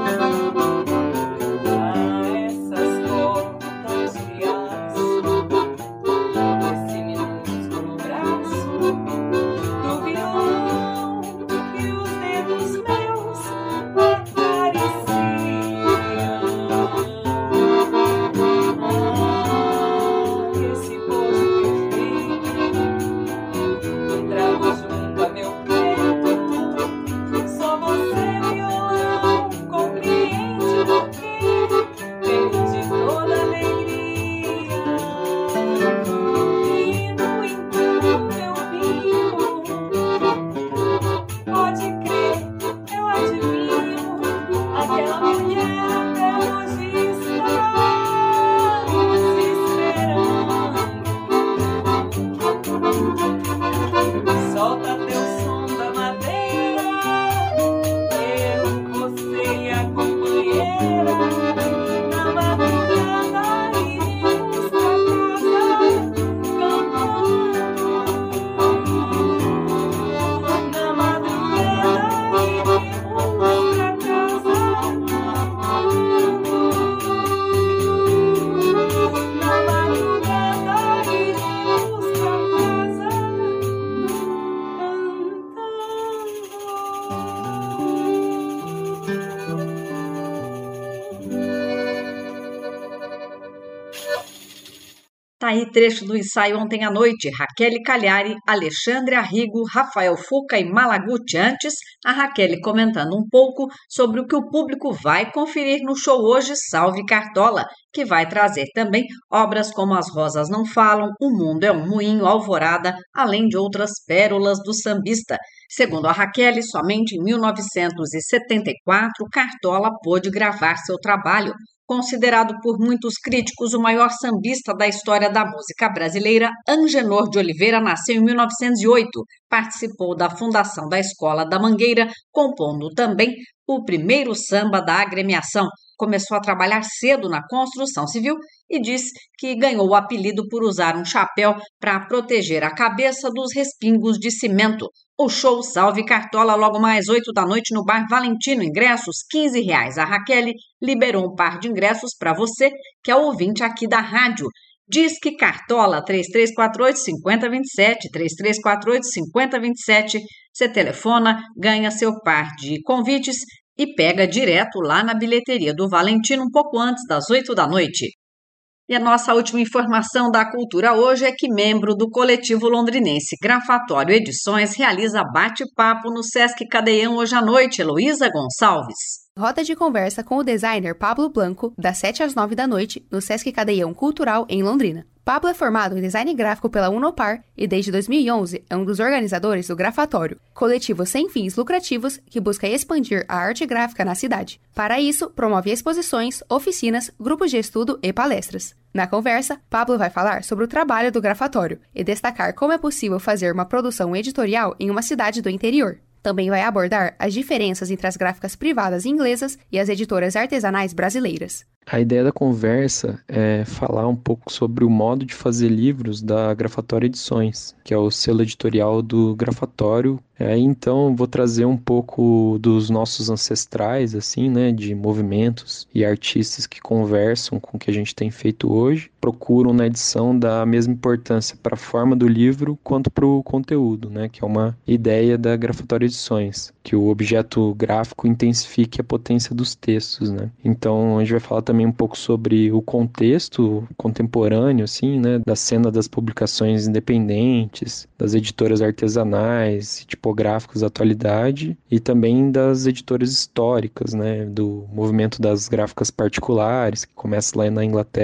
Tá aí trecho do ensaio ontem à noite. Raquel Cagliari, Alexandre Arrigo, Rafael Fuca e Malaguti. Antes, a Raquel comentando um pouco sobre o que o público vai conferir no show hoje, Salve Cartola, que vai trazer também obras como As Rosas Não Falam, O Mundo é um Moinho, Alvorada, além de outras pérolas do sambista. Segundo a Raquel, somente em mil novecentos e setenta e quatro, Cartola pôde gravar seu trabalho. Considerado por muitos críticos o maior sambista da história da música brasileira, Angenor de Oliveira nasceu em mil novecentos e oito. Participou da fundação da Escola da Mangueira, compondo também o primeiro samba da agremiação. Começou a trabalhar cedo na construção civil e diz que ganhou o apelido por usar um chapéu para proteger a cabeça dos respingos de cimento. O show Salve Cartola logo mais oito da noite no Bar Valentino. Ingressos quinze reais. A Raquel liberou um par de ingressos para você que é ouvinte aqui da rádio. Disque Cartola três três quatro oito, cinco zero dois sete, três três quatro oito, cinco zero dois sete. Você telefona, ganha seu par de convites e pega direto lá na bilheteria do Valentino um pouco antes das oito da noite. E a nossa última informação da cultura hoje é que membro do coletivo londrinense Grafatório Edições realiza bate-papo no Sesc Cadeião hoje à noite. Heloísa Gonçalves. Roda de conversa com o designer Pablo Blanco, das sete às nove da noite, no Sesc Cadeião Cultural, em Londrina. Pablo é formado em design gráfico pela Unopar e desde dois mil e onze é um dos organizadores do Grafatório, coletivo sem fins lucrativos que busca expandir a arte gráfica na cidade. Para isso, promove exposições, oficinas, grupos de estudo e palestras. Na conversa, Pablo vai falar sobre o trabalho do Grafatório e destacar como é possível fazer uma produção editorial em uma cidade do interior. Também vai abordar as diferenças entre as gráficas privadas inglesas e as editoras artesanais brasileiras. A ideia da conversa é falar um pouco sobre o modo de fazer livros da Grafatório Edições, que é o selo editorial do Grafatório. É, então vou trazer um pouco dos nossos ancestrais, assim, né, de movimentos e artistas que conversam com o que a gente tem feito hoje, procuram na edição dar a mesma importância para a forma do livro quanto para o conteúdo, né, que é uma ideia da Grafatório Edições, que o objeto gráfico intensifique a potência dos textos, né. Então a gente vai falar também um pouco sobre o contexto contemporâneo, assim, né, da cena das publicações independentes, das editoras artesanais, tipográficas da atualidade e também das editoras históricas, né, do movimento das gráficas particulares, que começa lá na Inglaterra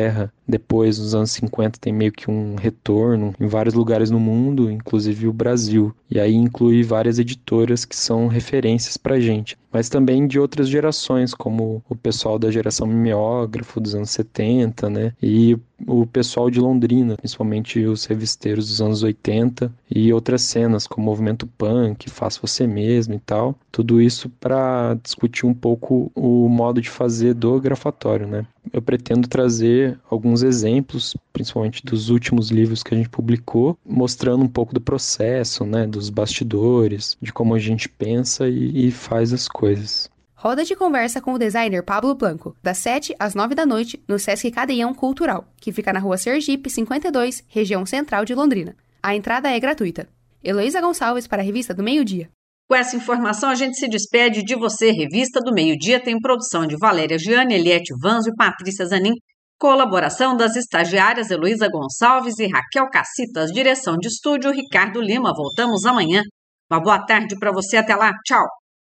Depois, nos anos cinquenta, tem meio que um retorno em vários lugares no mundo, inclusive o Brasil. E aí inclui várias editoras que são referências pra gente. Mas também de outras gerações, como o pessoal da geração mimeógrafo dos anos setenta, né? E o pessoal de Londrina, principalmente os revisteiros dos anos oitenta, e outras cenas, como o movimento punk, Faça Você Mesmo e tal. Tudo isso para discutir um pouco o modo de fazer do grafatório, né? Eu pretendo trazer alguns exemplos, principalmente dos últimos livros que a gente publicou, mostrando um pouco do processo, né? Dos bastidores, de como a gente pensa e, e faz as coisas. Roda de conversa com o designer Pablo Blanco, das sete às nove da noite, no Sesc Cadeião Cultural, que fica na rua Sergipe, cinquenta e dois, região central de Londrina. A entrada é gratuita. Heloísa Gonçalves para a Revista do Meio Dia. Com essa informação, a gente se despede de você. Revista do Meio Dia tem produção de Valéria Gianni, Eliette Vanzo e Patrícia Zanin. Colaboração das estagiárias Heloísa Gonçalves e Raquel Cacitas. Direção de estúdio Ricardo Lima. Voltamos amanhã. Uma boa tarde para você. Até lá. Tchau.